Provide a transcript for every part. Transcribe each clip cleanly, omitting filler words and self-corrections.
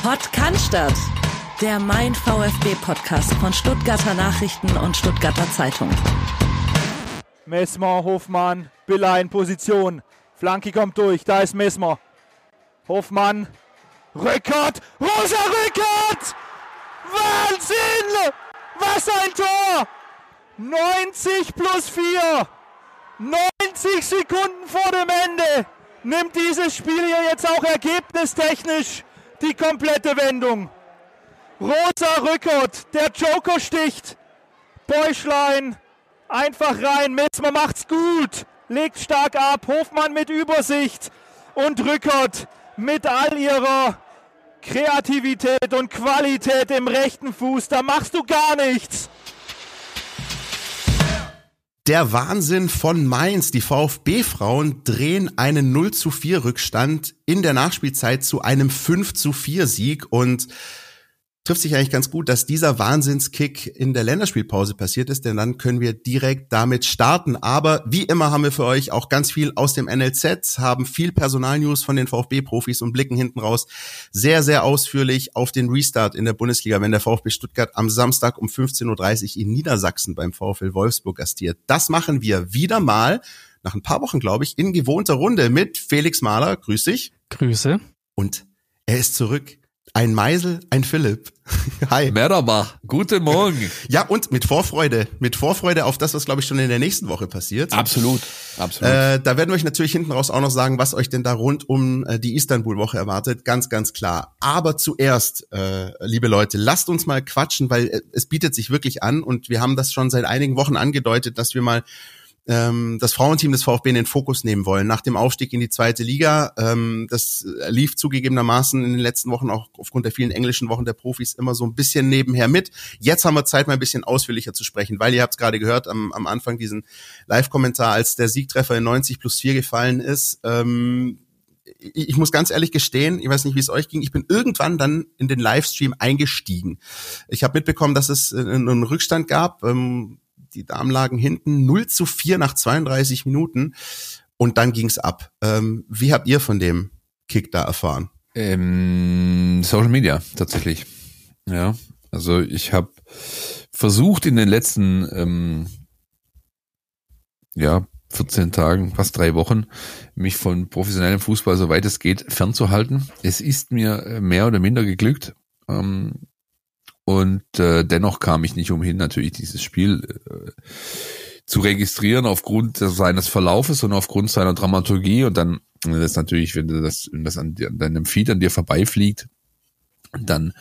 Podcast, der Mein VfB-Podcast von Stuttgarter Nachrichten und Stuttgarter Zeitung. Messmer, Hofmann, Biller in Position. Flanke kommt durch, da ist Messmer. Hofmann, Rückert, Rosa Rückert! Wahnsinn! Was ein Tor! 90 plus 4. 90 Sekunden vor dem Ende nimmt dieses Spiel hier jetzt auch ergebnistechnisch die komplette Wendung. Rosa Rückert, der Joker sticht. Bäuschlein einfach rein, Messmer macht's gut, legt stark ab, Hofmann mit Übersicht und Rückert mit all ihrer Kreativität und Qualität im rechten Fuß, da machst du gar nichts. Der Wahnsinn von Mainz. Die VfB-Frauen drehen einen 0:4 Rückstand in der Nachspielzeit zu einem 5:4 Sieg und trifft sich eigentlich ganz gut, dass dieser Wahnsinnskick in der Länderspielpause passiert ist, denn dann können wir direkt damit starten. Aber wie immer haben wir für euch auch ganz viel aus dem NLZ, haben viel Personalnews von den VfB-Profis und blicken hinten raus sehr, sehr ausführlich auf den Restart in der Bundesliga, wenn der VfB Stuttgart am Samstag um 15:30 Uhr in Niedersachsen beim VfL Wolfsburg gastiert. Das machen wir wieder mal, nach ein paar Wochen, glaube ich, in gewohnter Runde mit Felix Mahler. Grüß dich. Grüße. Und er ist zurück. Ein Meisel, ein Philipp. Hi. Merhaba, guten Morgen. Ja, und mit Vorfreude auf das, was, glaube ich, schon in der nächsten Woche passiert. Absolut. Da werden wir euch natürlich hinten raus auch noch sagen, was euch denn da rund um die Istanbul-Woche erwartet. Ganz, ganz klar. Aber zuerst, liebe Leute, lasst uns mal quatschen, weil es bietet sich wirklich an und wir haben das schon seit einigen Wochen angedeutet, dass wir mal das Frauenteam des VfB in den Fokus nehmen wollen. Nach dem Aufstieg in die zweite Liga, das lief zugegebenermaßen in den letzten Wochen auch aufgrund der vielen englischen Wochen der Profis immer so ein bisschen nebenher mit. Jetzt haben wir Zeit, mal ein bisschen ausführlicher zu sprechen, weil ihr habt es gerade gehört am Anfang diesen Live-Kommentar, als der Siegtreffer in 90 plus 4 gefallen ist. Ich muss ganz ehrlich gestehen, ich weiß nicht, wie es euch ging, ich bin irgendwann dann in den Livestream eingestiegen. Ich habe mitbekommen, dass es einen Rückstand gab. Die Damen lagen hinten 0:4 nach 32 Minuten und dann ging's ab. Wie habt ihr von dem Kick da erfahren? Social Media tatsächlich. Ja, also ich habe versucht in den letzten 14 Tagen, fast 3 Wochen, mich von professionellem Fußball, soweit es geht, fernzuhalten. Es ist mir mehr oder minder geglückt. Und dennoch kam ich nicht umhin, natürlich dieses Spiel zu registrieren aufgrund seines Verlaufes und aufgrund seiner Dramaturgie. Und dann das natürlich, wenn das an deinem Feed an dir vorbeifliegt, dann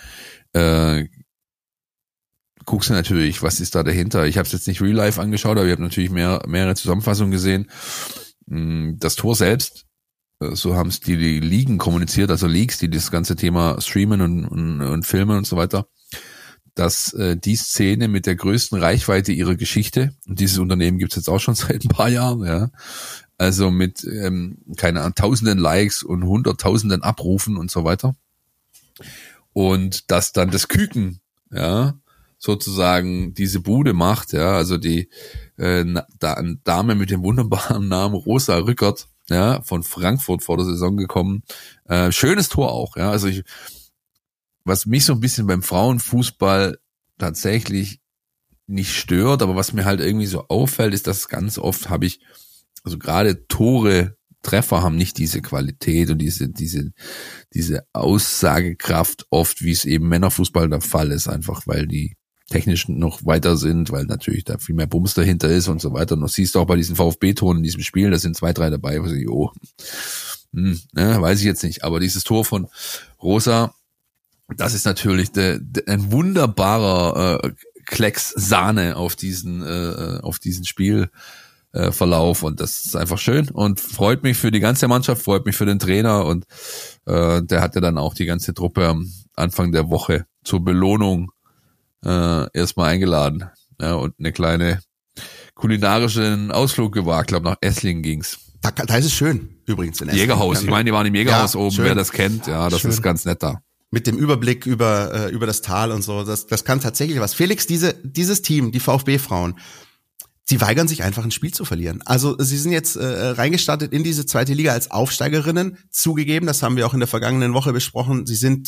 guckst du natürlich, was ist da dahinter. Ich habe es jetzt nicht real life angeschaut, aber ich habe natürlich mehrere Zusammenfassungen gesehen. Das Tor selbst, so haben es die Ligen kommuniziert, also Leaks, die das ganze Thema streamen und filmen und so weiter, dass die Szene mit der größten Reichweite ihrer Geschichte, und dieses Unternehmen gibt's jetzt auch schon seit ein paar Jahren, ja, also mit keine Ahnung, tausenden Likes und hunderttausenden Abrufen und so weiter, und dass dann das Küken, ja, sozusagen diese Bude macht, ja, also die Dame mit dem wunderbaren Namen Rosa Rückert, ja, von Frankfurt vor der Saison gekommen, schönes Tor auch, ja, also was mich so ein bisschen beim Frauenfußball tatsächlich nicht stört, aber was mir halt irgendwie so auffällt, ist, dass ganz oft also gerade Treffer haben nicht diese Qualität und diese Aussagekraft oft, wie es eben Männerfußball der Fall ist, einfach weil die technisch noch weiter sind, weil natürlich da viel mehr Bums dahinter ist und so weiter. Und das siehst du auch bei diesen VfB-Toren in diesem Spiel, da sind 2, 3 dabei, wo ich, weiß ich jetzt nicht, aber dieses Tor von Rosa, das ist natürlich ein wunderbarer Klecks Sahne auf diesen Spielverlauf, und das ist einfach schön und freut mich für die ganze Mannschaft, freut mich für den Trainer, und der hatte dann auch die ganze Truppe am Anfang der Woche zur Belohnung erstmal eingeladen, ja, und eine kleine kulinarischen Ausflug gewagt, glaube nach Esslingen ging's. Da ist es schön, übrigens in Esslingen. Jägerhaus, ich meine, die waren im Jägerhaus oben, schön. Wer das kennt, ja, das schön. Ist ganz nett da. Mit dem Überblick über das Tal und so, das kann tatsächlich was. Felix, dieses Team, die VfB-Frauen, sie weigern sich einfach ein Spiel zu verlieren. Also sie sind jetzt reingestartet in diese zweite Liga als Aufsteigerinnen. Zugegeben, das haben wir auch in der vergangenen Woche besprochen, sie sind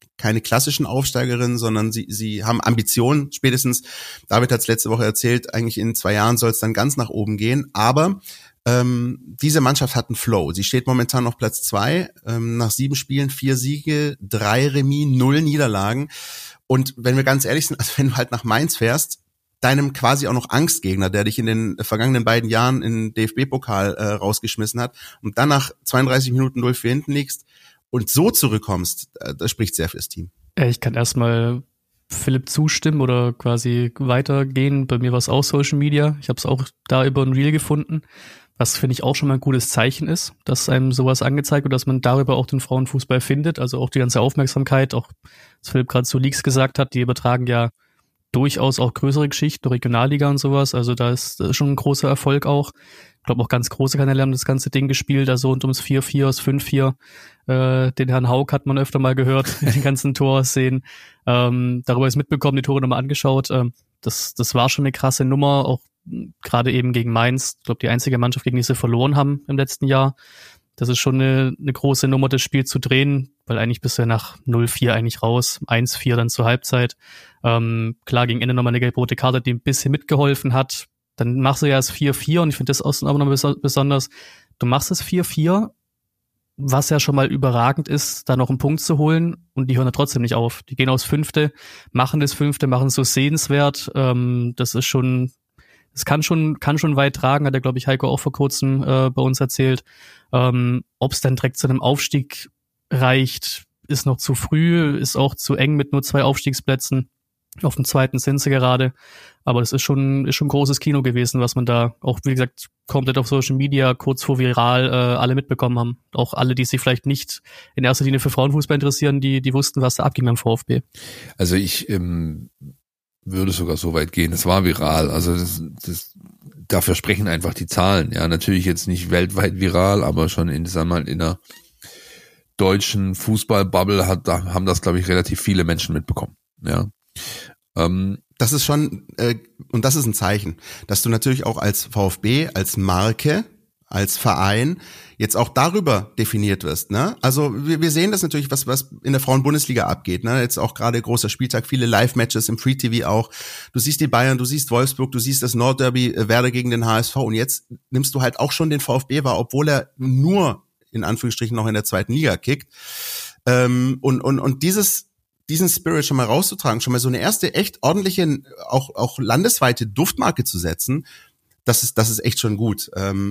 keine klassischen Aufsteigerinnen, sondern sie haben Ambitionen spätestens. David hat es letzte Woche erzählt, eigentlich in 2 Jahren soll es dann ganz nach oben gehen. Aber diese Mannschaft hat einen Flow. Sie steht momentan auf Platz 2, nach 7 Spielen 4 Siege, 3 Remis, 0 Niederlagen. Und wenn wir ganz ehrlich sind, also wenn du halt nach Mainz fährst, deinem quasi auch noch Angstgegner, der dich in den vergangenen beiden Jahren in den DFB-Pokal rausgeschmissen hat und dann nach 32 Minuten 0 für hinten liegst und so zurückkommst, das spricht sehr fürs Team. Ich kann erstmal Philipp zustimmen oder quasi weitergehen. Bei mir war es auch Social Media. Ich habe es auch da über ein Reel gefunden. Was finde ich auch schon mal ein gutes Zeichen ist, dass einem sowas angezeigt wird, dass man darüber auch den Frauenfußball findet, also auch die ganze Aufmerksamkeit, auch was Philipp gerade zu Leaks gesagt hat, die übertragen ja durchaus auch größere Geschichten, Regionalliga und sowas, also da ist schon ein großer Erfolg auch. Ich glaube auch ganz große Kanäle haben das ganze Ding gespielt, also rund ums 4-4, das 5-4, den Herrn Haug hat man öfter mal gehört, den ganzen Torszenen, darüber ist mitbekommen, die Tore nochmal angeschaut, das war schon eine krasse Nummer, auch gerade eben gegen Mainz, ich glaube die einzige Mannschaft, gegen die sie verloren haben im letzten Jahr. Das ist schon eine große Nummer, das Spiel zu drehen, weil eigentlich bist du ja nach 0-4 eigentlich raus, 1-4 dann zur Halbzeit. Klar, gegen Ende nochmal eine gelb-rote Karte, die ein bisschen mitgeholfen hat. Dann machst du ja das 4-4 und ich finde das auch noch besonders. Du machst das 4-4, was ja schon mal überragend ist, da noch einen Punkt zu holen und die hören ja trotzdem nicht auf. Die gehen aufs 5., machen das 5., machen es so sehenswert. Das ist schon... Es kann schon weit tragen, hat er, glaube ich, Heiko auch vor kurzem bei uns erzählt. Ob es dann direkt zu einem Aufstieg reicht, ist noch zu früh, ist auch zu eng mit nur 2 Aufstiegsplätzen. Auf dem 2. sind sie gerade. Aber das ist schon großes Kino gewesen, was man da auch, wie gesagt, komplett auf Social Media kurz vor viral alle mitbekommen haben. Auch alle, die sich vielleicht nicht in erster Linie für Frauenfußball interessieren, die wussten, was da abging beim VfB. Also ich würde sogar so weit gehen. Es war viral. Also dafür sprechen einfach die Zahlen. Ja, natürlich jetzt nicht weltweit viral, aber schon in der deutschen Fußballbubble haben das, glaube ich, relativ viele Menschen mitbekommen. Ja. Das ist schon, und das ist ein Zeichen, dass du natürlich auch als VfB, als Marke, als Verein jetzt auch darüber definiert wirst, ne? Also wir sehen das natürlich, was in der Frauen-Bundesliga abgeht, ne? Jetzt auch gerade großer Spieltag, viele Live-Matches im Free-TV auch. Du siehst die Bayern, du siehst Wolfsburg, du siehst das Nordderby, Werder gegen den HSV und jetzt nimmst du halt auch schon den VfB wahr, obwohl er nur in Anführungsstrichen noch in der 2. Liga kickt. Und diesen Spirit schon mal rauszutragen, schon mal so eine erste echt ordentliche, auch landesweite Duftmarke zu setzen, das ist echt schon gut.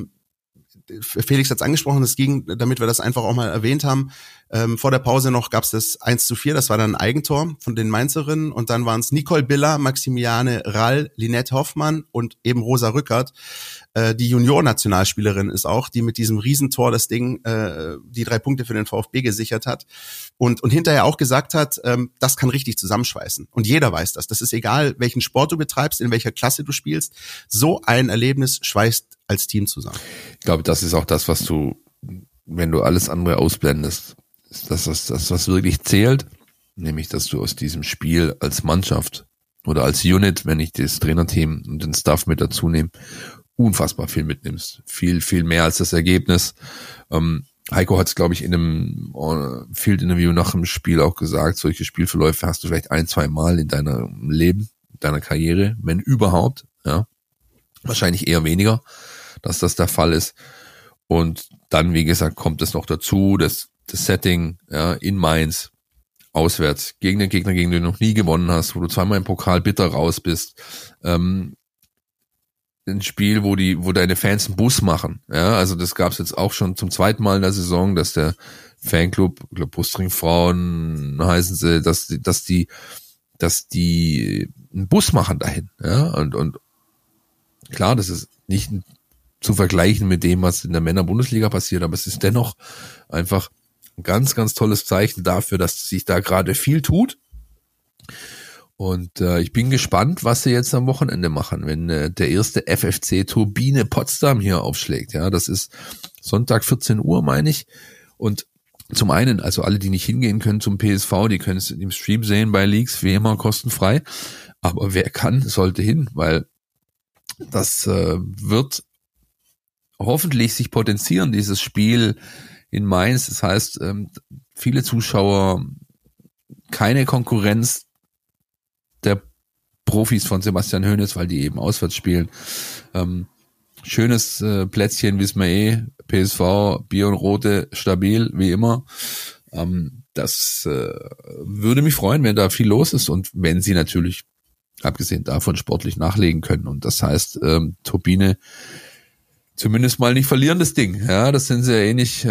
Felix hat's angesprochen, es ging, damit wir das einfach auch mal erwähnt haben, vor der Pause noch gab's das 1:4, das war dann ein Eigentor von den Mainzerinnen und dann waren es Nicole Biller, Maximiliane Rall, Linette Hoffmann und eben Rosa Rückert, die Junior-Nationalspielerin ist auch, die mit diesem Riesentor das Ding, die 3 Punkte für den VfB gesichert hat und hinterher auch gesagt hat, das kann richtig zusammenschweißen und jeder weiß das. Das ist egal, welchen Sport du betreibst, in welcher Klasse du spielst, so ein Erlebnis schweißt als Team zusammen. Ich glaube, das ist auch das, was du, wenn du alles andere ausblendest, ist das was wirklich zählt, nämlich, dass du aus diesem Spiel als Mannschaft oder als Unit, wenn ich das Trainerteam und den Staff mit dazu nehme, unfassbar viel mitnimmst. Viel, viel mehr als das Ergebnis. Heiko hat es, glaube ich, in einem Field-Interview nach dem Spiel auch gesagt, solche Spielverläufe hast du vielleicht 1-2 Mal in deinem Leben, in deiner Karriere, wenn überhaupt, ja. Wahrscheinlich eher weniger, dass das der Fall ist. Und dann, wie gesagt, kommt es noch dazu, das Setting, ja, in Mainz, auswärts, gegen den Gegner, gegen den du noch nie gewonnen hast, wo du 2-mal im Pokal bitter raus bist, ein Spiel, wo deine Fans einen Bus machen, ja, also das gab's jetzt auch schon zum 2. Mal in der Saison, dass der Fanclub, ich glaube Brustringfrauen heißen sie, dass die einen Bus machen dahin, ja, und klar, das ist nicht zu vergleichen mit dem, was in der Männer-Bundesliga passiert, aber es ist dennoch einfach ein ganz, ganz tolles Zeichen dafür, dass sich da gerade viel tut. Und ich bin gespannt, was sie jetzt am Wochenende machen, wenn der erste FFC Turbine Potsdam hier aufschlägt. Ja, das ist Sonntag 14 Uhr, meine ich. Und zum einen, also alle, die nicht hingehen können zum PSV, die können es im Stream sehen bei Leaks, wie immer kostenfrei. Aber wer kann, sollte hin, weil das wird hoffentlich sich potenzieren, dieses Spiel in Mainz. Das heißt, viele Zuschauer, keine Konkurrenz der Profis von Sebastian Hoeneß, weil die eben auswärts spielen. Schönes Plätzchen, wissen wir PSV, Bier und Rote, stabil, wie immer. Das würde mich freuen, wenn da viel los ist und wenn sie natürlich, abgesehen davon, sportlich nachlegen können. Und das heißt, Turbine zumindest mal nicht verlieren, das Ding. Ja, das sind sie ja nicht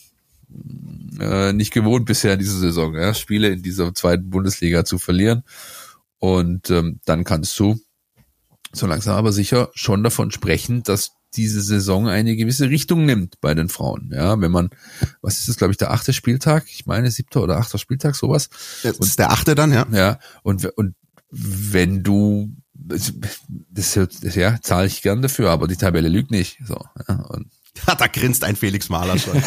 gewohnt bisher in dieser Saison, ja, Spiele in dieser zweiten Bundesliga zu verlieren. Und dann kannst du so langsam aber sicher schon davon sprechen, dass diese Saison eine gewisse Richtung nimmt bei den Frauen. Ja, wenn man, was ist das, glaube ich, der 8. Spieltag? Ich meine 7. oder 8. Spieltag, sowas. Das ist der 8. dann, ja. Ja, und wenn du, ja, zahle ich gern dafür, aber die Tabelle lügt nicht. So, ja, und da grinst ein Felix Mahler schon.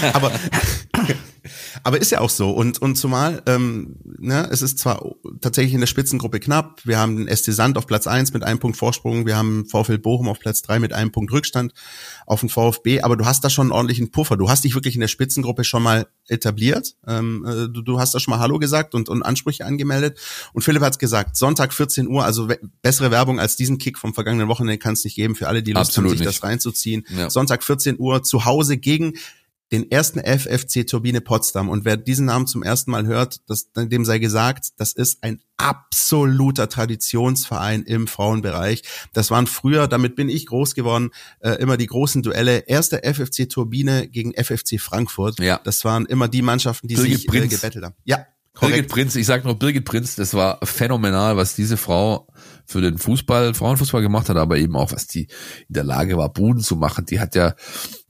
Aber ist ja auch so. Und zumal, es ist zwar tatsächlich in der Spitzengruppe knapp. Wir haben den SC Sand auf Platz 1 mit 1 Punkt Vorsprung. Wir haben VfL Bochum auf Platz 3 mit 1 Punkt Rückstand auf den VfB. Aber du hast da schon einen ordentlichen Puffer. Du hast dich wirklich in der Spitzengruppe schon mal etabliert. Du hast da schon mal Hallo gesagt und Ansprüche angemeldet. Und Philipp hat's gesagt, Sonntag 14 Uhr, also bessere Werbung als diesen Kick vom vergangenen Wochenende kann es nicht geben für alle, die Lust haben, sich das reinzuziehen. Ja. Sonntag 14 Uhr zu Hause gegen den ersten FFC Turbine Potsdam. Und wer diesen Namen zum ersten Mal hört, dem sei gesagt, das ist ein absoluter Traditionsverein im Frauenbereich. Das waren früher, damit bin ich groß geworden, immer die großen Duelle. Erster FFC Turbine gegen FFC Frankfurt. Ja. Das waren immer die Mannschaften, die sich gebettelt haben. Ja. Korrekt. Birgit Prinz, ich sag noch Birgit Prinz, das war phänomenal, was diese Frau für den Frauenfußball gemacht hat, aber eben auch, was die in der Lage war, Buden zu machen. Die hat ja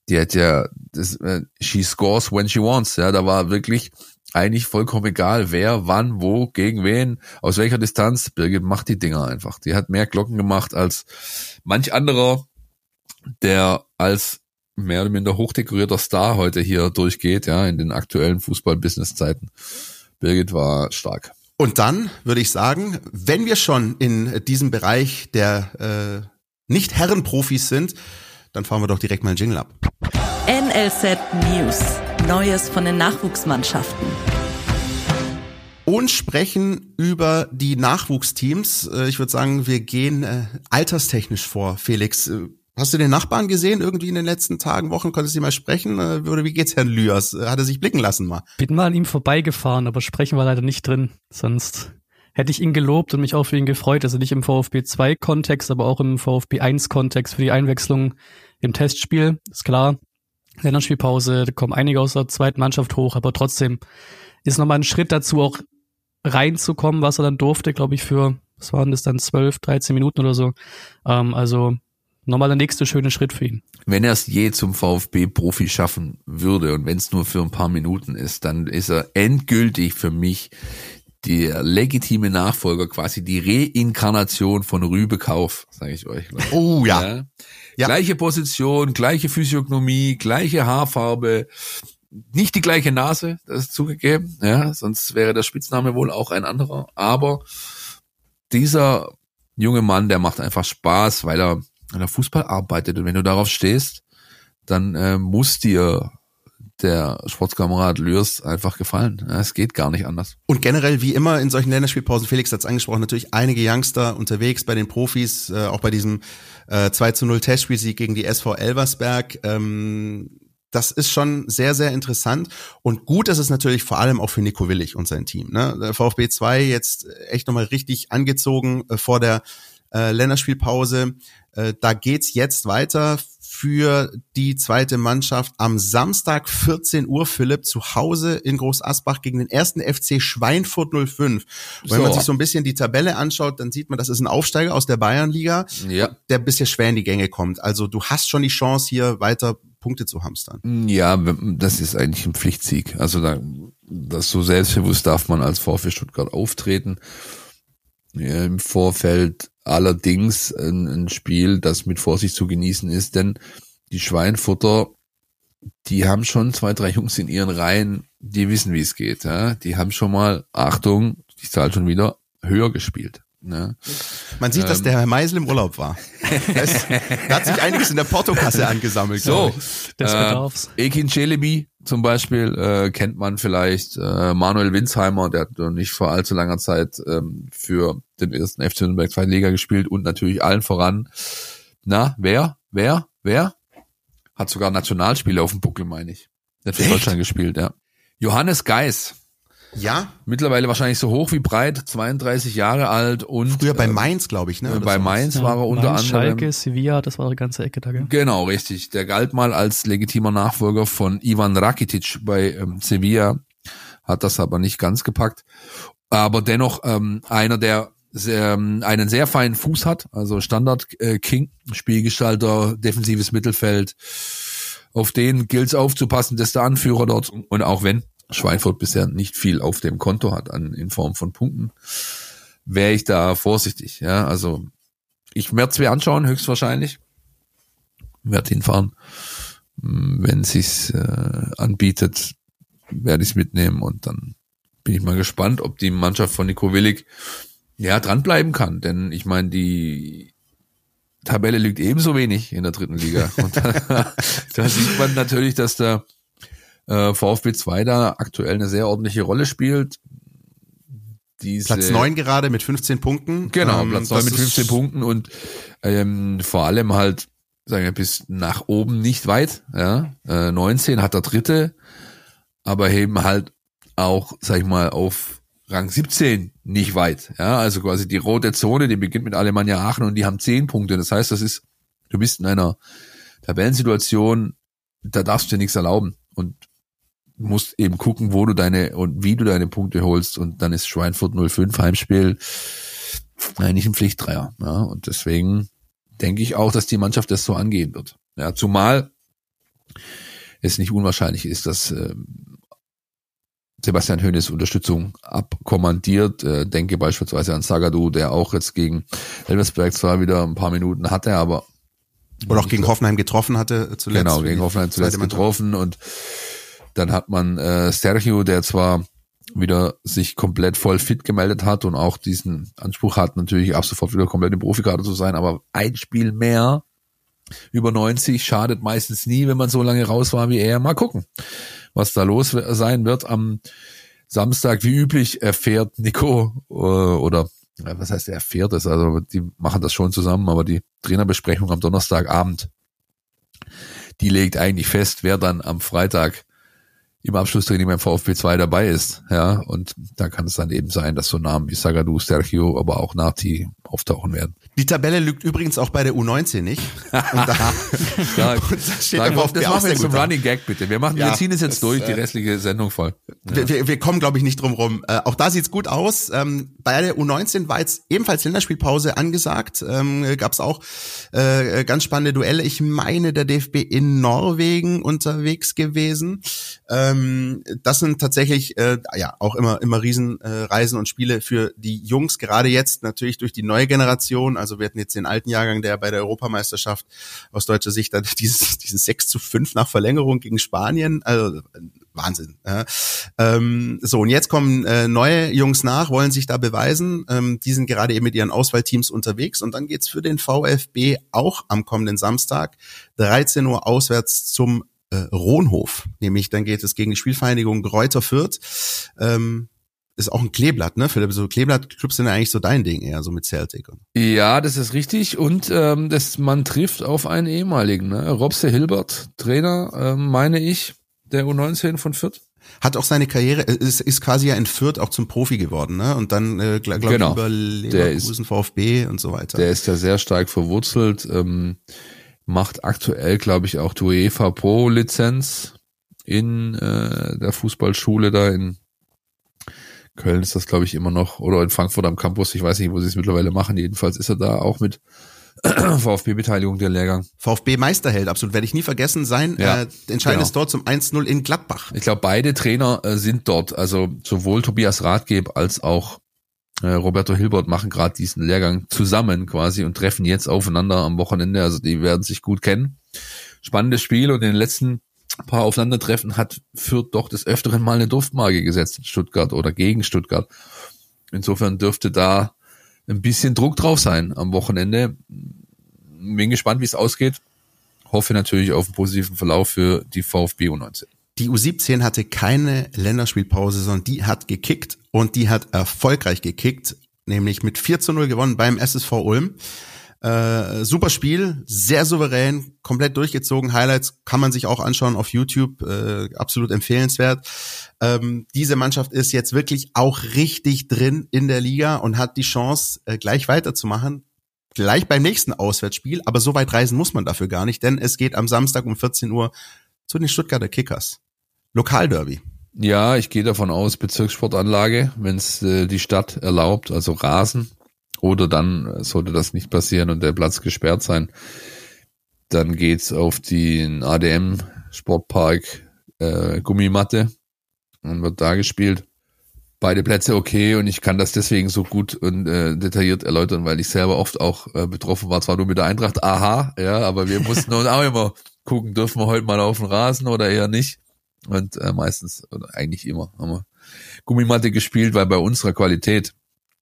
she scores when she wants, ja, da war wirklich eigentlich vollkommen egal, wer, wann, wo, gegen wen, aus welcher Distanz. Birgit macht die Dinger einfach. Die hat mehr Glocken gemacht als manch anderer, der als mehr oder minder hochdekorierter Star heute hier durchgeht, ja, in den aktuellen Fußball-Business-Zeiten. Birgit war stark. Und dann würde ich sagen, wenn wir schon in diesem Bereich der nicht Herrenprofis sind, dann fahren wir doch direkt mal einen Jingle ab. NLZ News. Neues von den Nachwuchsmannschaften. Und sprechen über die Nachwuchsteams. Ich würde sagen, wir gehen alterstechnisch vor. Felix, hast du den Nachbarn gesehen irgendwie in den letzten Tagen, Wochen? Konntest du mal sprechen? Oder wie geht's Herrn Lührs? Hat er sich blicken lassen mal? Bin mal an ihm vorbeigefahren, aber sprechen war leider nicht drin. Sonst hätte ich ihn gelobt und mich auch für ihn gefreut. Also nicht im VfB 2 Kontext, aber auch im VfB 1 Kontext für die Einwechslung im Testspiel. Ist klar, Länderspielpause, da kommen einige aus der zweiten Mannschaft hoch, aber trotzdem ist nochmal ein Schritt dazu, auch reinzukommen, was er dann durfte, glaube ich, für, was waren das dann, 12, 13 Minuten oder so. Also nochmal der nächste schöne Schritt für ihn. Wenn er es je zum VfB-Profi schaffen würde und wenn es nur für ein paar Minuten ist, dann ist er endgültig für mich der legitime Nachfolger, quasi die Reinkarnation von Rübe Kauf, sage ich euch. Oh ja. Ja. Gleiche Position, gleiche Physiognomie, gleiche Haarfarbe, nicht die gleiche Nase, das ist zugegeben, ja, sonst wäre der Spitzname wohl auch ein anderer. Aber dieser junge Mann, der macht einfach Spaß, weil er Fußball arbeitet. Und wenn du darauf stehst, dann muss dir der Sportskamerad Lührs einfach gefallen. Ja, es geht gar nicht anders. Und generell, wie immer in solchen Länderspielpausen, Felix hat's angesprochen, natürlich einige Youngster unterwegs bei den Profis, auch bei diesem 2:0 Testspielsieg gegen die SV Elversberg. Das ist schon sehr, sehr interessant. Und gut ist es natürlich vor allem auch für Nico Willig und sein Team. Ne? Der VfB 2 jetzt echt nochmal richtig angezogen vor der Länderspielpause. Da geht's jetzt weiter für die zweite Mannschaft am Samstag 14 Uhr, Philipp, zu Hause in Groß Asbach gegen den ersten FC Schweinfurt 05. Wenn man sich so ein bisschen die Tabelle anschaut, dann sieht man, das ist ein Aufsteiger aus der Bayernliga, der bisher schwer in die Gänge kommt. Also du hast schon die Chance, hier weiter Punkte zu hamstern. Ja, das ist eigentlich ein Pflichtsieg. Also das so selbstbewusst darf man als VfB Stuttgart auftreten. Ja, im Vorfeld allerdings ein Spiel, das mit Vorsicht zu genießen ist, denn die Schweinfurter, die haben schon 2, 3 Jungs in ihren Reihen, die wissen, wie es geht. Ja? Die haben schon mal, Achtung, die Zahl schon wieder, höher gespielt. Ne? Man sieht, dass der Herr Meisel im Urlaub war. Da hat sich einiges in der Portokasse angesammelt. So, Des Bedarfs. Ekin Celebi zum Beispiel kennt man vielleicht. Manuel Winsheimer, der hat noch nicht vor allzu langer Zeit für den ersten FC Nürnberg 2. Liga gespielt und natürlich allen voran. Na, wer? Hat sogar Nationalspiele auf dem Buckel, meine ich. Der hat für Deutschland gespielt, ja. Johannes Geis. Ja. Mittlerweile wahrscheinlich so hoch wie breit, 32 Jahre alt und Früher bei Mainz, glaube ich, ne? Bei Mainz war er unter Mainz, anderem. Schalke, Sevilla, das war die ganze Ecke da, gell? Genau, richtig. Der galt mal als legitimer Nachfolger von Ivan Rakitic bei Sevilla, hat das aber nicht ganz gepackt. Aber dennoch einer, der einen sehr feinen Fuß hat, also Standard-King, Spielgestalter, defensives Mittelfeld. Auf den gilt's aufzupassen, das ist der Anführer dort. Und auch wenn Schweinfurt bisher nicht viel auf dem Konto hat in Form von Punkten, wäre ich da vorsichtig. Ja, also ich werde es mir anschauen, höchstwahrscheinlich. Werde hinfahren. Wenn es sich anbietet, werde ich es mitnehmen und dann bin ich mal gespannt, ob die Mannschaft von Nico Willig dranbleiben kann. Denn ich meine, die Tabelle liegt ebenso wenig in der 3. Liga. Und da sieht man natürlich, dass der VfB 2 da aktuell eine sehr ordentliche Rolle spielt. Platz 9 gerade mit 15 Punkten. Genau, Platz 9 mit 15 Punkten und vor allem halt, sagen wir, bis nach oben nicht weit. Ja, 19 hat der Dritte, aber eben halt auch, sag ich mal, auf Rang 17 nicht weit. Ja, also quasi die rote Zone, die beginnt mit Alemannia Aachen und die haben 10 Punkte. Das heißt, du bist in einer Tabellensituation, da darfst du dir nichts erlauben und musst eben gucken, wo du wie du deine Punkte holst und dann ist Schweinfurt 05 Heimspiel eigentlich ein Pflichtdreier. Ja, und deswegen denke ich auch, dass die Mannschaft das so angehen wird. Ja, zumal es nicht unwahrscheinlich ist, dass Sebastian Hoeneß Unterstützung abkommandiert. Denke beispielsweise an Zagadou, der auch jetzt gegen Elversberg zwar wieder ein paar Minuten hatte, aber oder auch gegen Hoffenheim getroffen hatte zuletzt. Genau, gegen Hoffenheim zuletzt getroffen und dann hat man Sergio, der zwar wieder sich komplett voll fit gemeldet hat und auch diesen Anspruch hat, natürlich ab sofort wieder komplett im Profikader zu sein, aber ein Spiel mehr über 90 schadet meistens nie, wenn man so lange raus war wie er. Mal gucken, was da los sein wird. Am Samstag, wie üblich, erfährt Nico oder was heißt er erfährt es? Also die machen das schon zusammen, aber die Trainerbesprechung am Donnerstagabend, die legt eigentlich fest, wer dann am Freitag im Abschlusstraining beim VfB 2 dabei ist, ja, und da kann es dann eben sein, dass so Namen wie Zagadou, Sergio, aber auch Nati auftauchen werden. Die Tabelle lügt übrigens auch bei der U19 nicht. Und da steht das machen wir jetzt zum Running Gag, bitte. Wir ziehen es jetzt durch, die restliche Sendung voll. Ja. Wir kommen, glaube ich, nicht drum rum. Auch da sieht's gut aus. Bei der U19 war jetzt ebenfalls Länderspielpause angesagt. Gab's auch ganz spannende Duelle. Ich meine, der DFB in Norwegen unterwegs gewesen. Das sind tatsächlich auch immer Riesenreisen und Spiele für die Jungs, gerade jetzt natürlich durch die neue Generation. Also wir hatten jetzt den alten Jahrgang, der bei der Europameisterschaft aus deutscher Sicht dann dieses 6:5 nach Verlängerung gegen Spanien, also Wahnsinn. Ja. So, und jetzt kommen neue Jungs nach, wollen sich da beweisen. Die sind gerade eben mit ihren Auswahlteams unterwegs und dann geht's für den VfB auch am kommenden Samstag 13 Uhr auswärts zum Ronhof, nämlich dann geht es gegen die Spielvereinigung Greuther Fürth. Ist auch ein Kleeblatt, ne? Philipp, so Kleeblatt-Clubs sind ja eigentlich so dein Ding eher, so mit Celtic. Ja, das ist richtig und man trifft auf einen ehemaligen, ne? Robse Hilbert, Trainer, meine ich, der U19 von Fürth. Hat auch seine Karriere, ist quasi ja in Fürth auch zum Profi geworden, ne? Und dann, glaube ich, über Leverkusen, VfB und so weiter. Der ist ja sehr stark verwurzelt, macht aktuell, glaube ich, auch die UEFA Pro Lizenz in der Fußballschule da in Köln ist das, glaube ich, immer noch, oder in Frankfurt am Campus, ich weiß nicht, wo sie es mittlerweile machen, jedenfalls ist er da auch mit VfB-Beteiligung der Lehrgang. VfB-Meisterheld, absolut, werde ich nie vergessen sein, entscheidend ist dort zum 1:0 in Gladbach. Ich glaube, beide Trainer sind dort, also sowohl Tobias Rathgeb als auch Roberto Hilbert machen gerade diesen Lehrgang zusammen quasi und treffen jetzt aufeinander am Wochenende, also die werden sich gut kennen. Spannendes Spiel und in den letzten paar Aufeinandertreffen hat Fürth doch des Öfteren mal eine Duftmarke gesetzt in Stuttgart oder gegen Stuttgart. Insofern dürfte da ein bisschen Druck drauf sein am Wochenende. bin gespannt, wie es ausgeht. Hoffe natürlich auf einen positiven Verlauf für die VfB U19. Die U17 hatte keine Länderspielpause, sondern die hat gekickt und die hat erfolgreich gekickt, nämlich mit 4-0 gewonnen beim SSV Ulm. Super Spiel, sehr souverän, komplett durchgezogen. Highlights kann man sich auch anschauen auf YouTube, absolut empfehlenswert. Diese Mannschaft ist jetzt wirklich auch richtig drin in der Liga und hat die Chance, gleich weiterzumachen. Gleich beim nächsten Auswärtsspiel, aber so weit reisen muss man dafür gar nicht, denn es geht am Samstag um 14 Uhr zu den Stuttgarter Kickers. Lokalderby. Ja, ich gehe davon aus, Bezirkssportanlage, wenn es die Stadt erlaubt, also Rasen. Oder dann sollte das nicht passieren und der Platz gesperrt sein. Dann geht's auf den ADM Sportpark Gummimatte und wird da gespielt. Beide Plätze okay und ich kann das deswegen so gut und detailliert erläutern, weil ich selber oft auch betroffen war, zwar nur mit der Eintracht, aber wir mussten uns auch immer gucken, dürfen wir heute mal auf den Rasen oder eher nicht. Und meistens, oder eigentlich immer, haben wir Gummimatte gespielt, weil bei unserer Qualität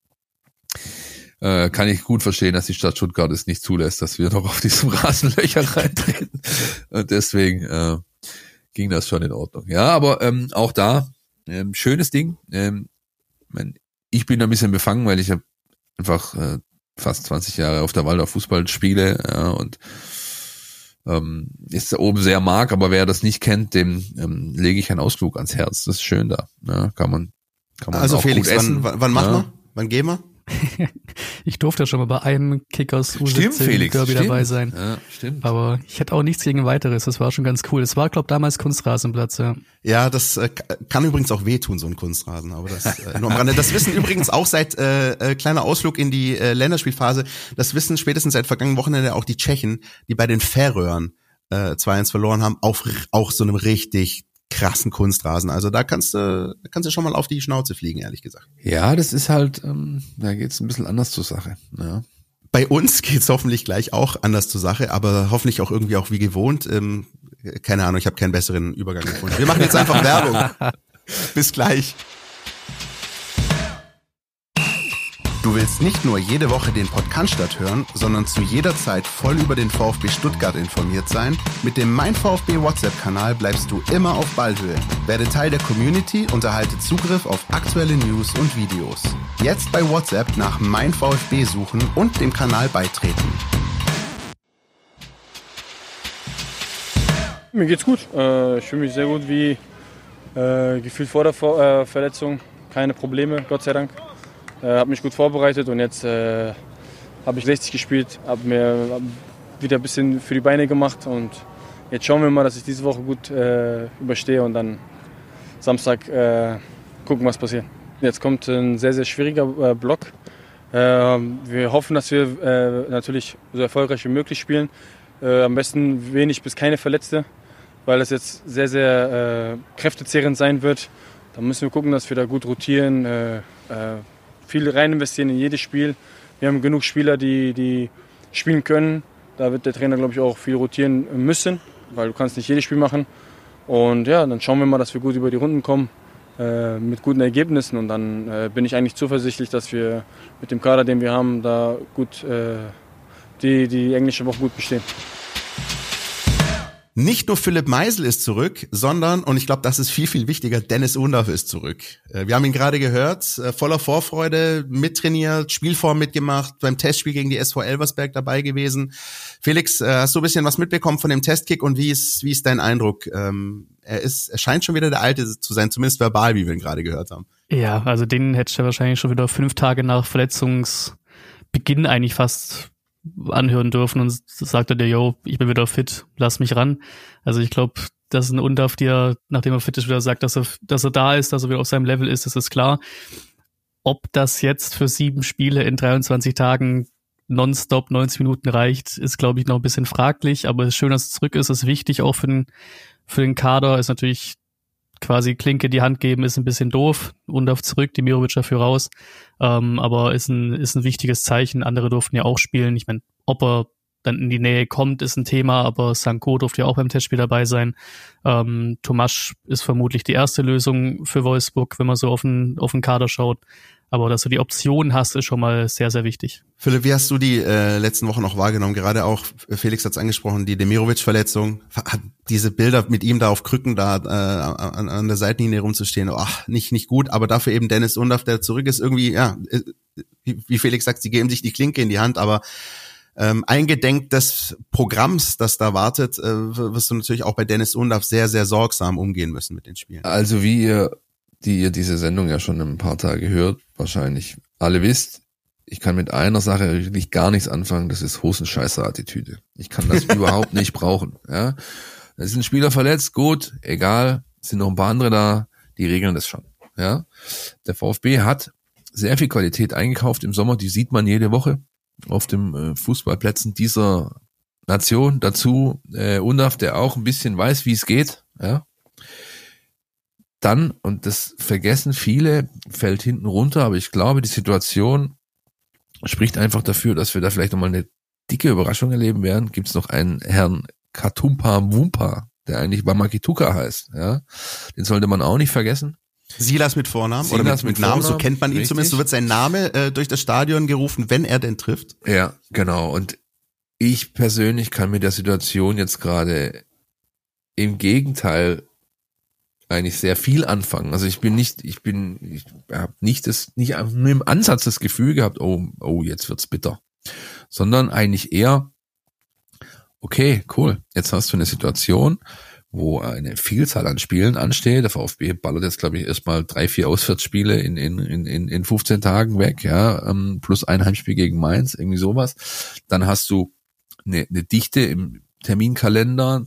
kann ich gut verstehen, dass die Stadt Stuttgart es nicht zulässt, dass wir noch auf diesem Rasenlöcher reintreten. Und deswegen ging das schon in Ordnung. Ja, aber auch da, schönes Ding. Ich bin ein bisschen befangen, weil ich habe einfach fast 20 Jahre auf der Waldorf Fußball spiele und ist da oben sehr mag, aber wer das nicht kennt, dem lege ich einen Ausflug ans Herz. Das ist schön da. Ja, kann man also auch Felix, gut essen. Wann machen wir? Wann gehen wir? Ich durfte ja schon mal bei einem Kickers U17 Derby dabei sein. Ja, stimmt. Aber ich hätte auch nichts gegen weiteres. Das war schon ganz cool. Das war, glaube ich, damals Kunstrasenplatz, ja. Ja, das kann übrigens auch wehtun, so ein Kunstrasen. Aber das nur am Rande. Das wissen übrigens auch seit kleiner Ausflug in die Länderspielphase. Das wissen spätestens seit vergangenen Wochenende auch die Tschechen, die bei den Färöern 2-1 verloren haben, auf auch so einem richtig krassen Kunstrasen. Also da kannst du schon mal auf die Schnauze fliegen, ehrlich gesagt. Ja, das ist halt, da geht's ein bisschen anders zur Sache. Ja. Bei uns geht's hoffentlich gleich auch anders zur Sache, aber hoffentlich auch irgendwie auch wie gewohnt. Keine Ahnung, ich habe keinen besseren Übergang gefunden. Wir machen jetzt einfach Werbung. Bis gleich. Du willst nicht nur jede Woche den Podcast hören, sondern zu jeder Zeit voll über den VfB Stuttgart informiert sein? Mit dem Mein VfB WhatsApp-Kanal bleibst du immer auf Ballhöhe. Werde Teil der Community und erhalte Zugriff auf aktuelle News und Videos. Jetzt bei WhatsApp nach Mein VfB suchen und dem Kanal beitreten. Mir geht's gut. Ich fühle mich sehr gut wie gefühlt vor der Verletzung. Keine Probleme, Gott sei Dank. Habe mich gut vorbereitet und jetzt habe ich 60 gespielt, habe mir wieder ein bisschen für die Beine gemacht und jetzt schauen wir mal, dass ich diese Woche gut überstehe und dann Samstag gucken, was passiert. Jetzt kommt ein sehr, sehr schwieriger Block. Wir hoffen, dass wir natürlich so erfolgreich wie möglich spielen. Am besten wenig bis keine Verletzte, weil das jetzt sehr, sehr kräftezehrend sein wird. Da müssen wir gucken, dass wir da gut rotieren, viel rein investieren in jedes Spiel. Wir haben genug Spieler, die spielen können. Da wird der Trainer, glaube ich, auch viel rotieren müssen, weil du kannst nicht jedes Spiel machen. Und ja, dann schauen wir mal, dass wir gut über die Runden kommen, mit guten Ergebnissen. Und dann bin ich eigentlich zuversichtlich, dass wir mit dem Kader, den wir haben, da gut die englische Woche gut bestehen. Nicht nur Philipp Meisel ist zurück, sondern, und ich glaube, das ist viel, viel wichtiger, Dennis Undaff ist zurück. Wir haben ihn gerade gehört, voller Vorfreude, mittrainiert, Spielform mitgemacht, beim Testspiel gegen die SV Elversberg dabei gewesen. Felix, hast du ein bisschen was mitbekommen von dem Testkick und wie ist dein Eindruck? Er scheint schon wieder der Alte zu sein, zumindest verbal, wie wir ihn gerade gehört haben. Ja, also den hätte ich wahrscheinlich schon wieder 5 Tage nach Verletzungsbeginn eigentlich fast anhören dürfen und sagte der, yo, ich bin wieder fit, lass mich ran. Also ich glaube, dass ein Undaff dir, nachdem er fit ist, wieder sagt, dass er da ist, dass er wieder auf seinem Level ist, das ist klar. Ob das jetzt für 7 Spiele in 23 Tagen nonstop 90 Minuten reicht, ist, glaube ich, noch ein bisschen fraglich, aber es ist schön, dass es zurück ist wichtig, auch für den Kader, ist natürlich quasi Klinke die Hand geben, ist ein bisschen doof. Undaff zurück, Demirovic dafür raus. Aber ist ein wichtiges Zeichen. Andere durften ja auch spielen. Ich meine, ob er dann in die Nähe kommt, ist ein Thema, aber Sanko durfte ja auch beim Testspiel dabei sein. Tomasch ist vermutlich die erste Lösung für Wolfsburg, wenn man so auf den Kader schaut. Aber dass du die Option hast, ist schon mal sehr, sehr wichtig. Philipp, wie hast du die letzten Wochen noch wahrgenommen? Gerade auch, Felix hat es angesprochen, die Demirovic-Verletzung, hat diese Bilder mit ihm da auf Krücken da an der Seitenlinie rumzustehen, nicht gut, aber dafür eben Dennis Undaff, der zurück ist, irgendwie, ja, wie Felix sagt, sie geben sich die Klinke in die Hand, aber eingedenk des Programms, das da wartet, wirst du natürlich auch bei Dennis Undaff sehr, sehr sorgsam umgehen müssen mit den Spielen. Also wie ihr diese Sendung ja schon ein paar Tage hört, wahrscheinlich alle wisst, ich kann mit einer Sache wirklich gar nichts anfangen, das ist Hosenscheißer-Attitüde. Ich kann das überhaupt nicht brauchen. Ja, es ist ein Spieler verletzt, gut, egal, es sind noch ein paar andere da, die regeln das schon. Ja, der VfB hat sehr viel Qualität eingekauft im Sommer, die sieht man jede Woche auf den Fußballplätzen dieser Nation. Dazu Undaff, der auch ein bisschen weiß, wie es geht. Ja. Dann, und das vergessen viele, fällt hinten runter, aber ich glaube, die Situation spricht einfach dafür, dass wir da vielleicht nochmal eine dicke Überraschung erleben werden. Gibt es noch einen Herrn Katumpa Mwumpa, der eigentlich Bamakituka heißt. Ja, den sollte man auch nicht vergessen. Silas mit Vornamen oder mit Namen, so kennt man ihn zumindest. So wird sein Name durch das Stadion gerufen, wenn er denn trifft. Ja, genau. Und ich persönlich kann mit der Situation jetzt gerade im Gegenteil eigentlich sehr viel anfangen. Also ich habe nicht nur im Ansatz das Gefühl gehabt, oh, jetzt wird's bitter. Sondern eigentlich eher, okay, cool, jetzt hast du eine Situation, wo eine Vielzahl an Spielen ansteht. Der VfB ballert jetzt, glaube ich, erstmal 3-4 Auswärtsspiele in 15 Tagen weg, ja, plus ein Heimspiel gegen Mainz, irgendwie sowas. Dann hast du eine Dichte im Terminkalender.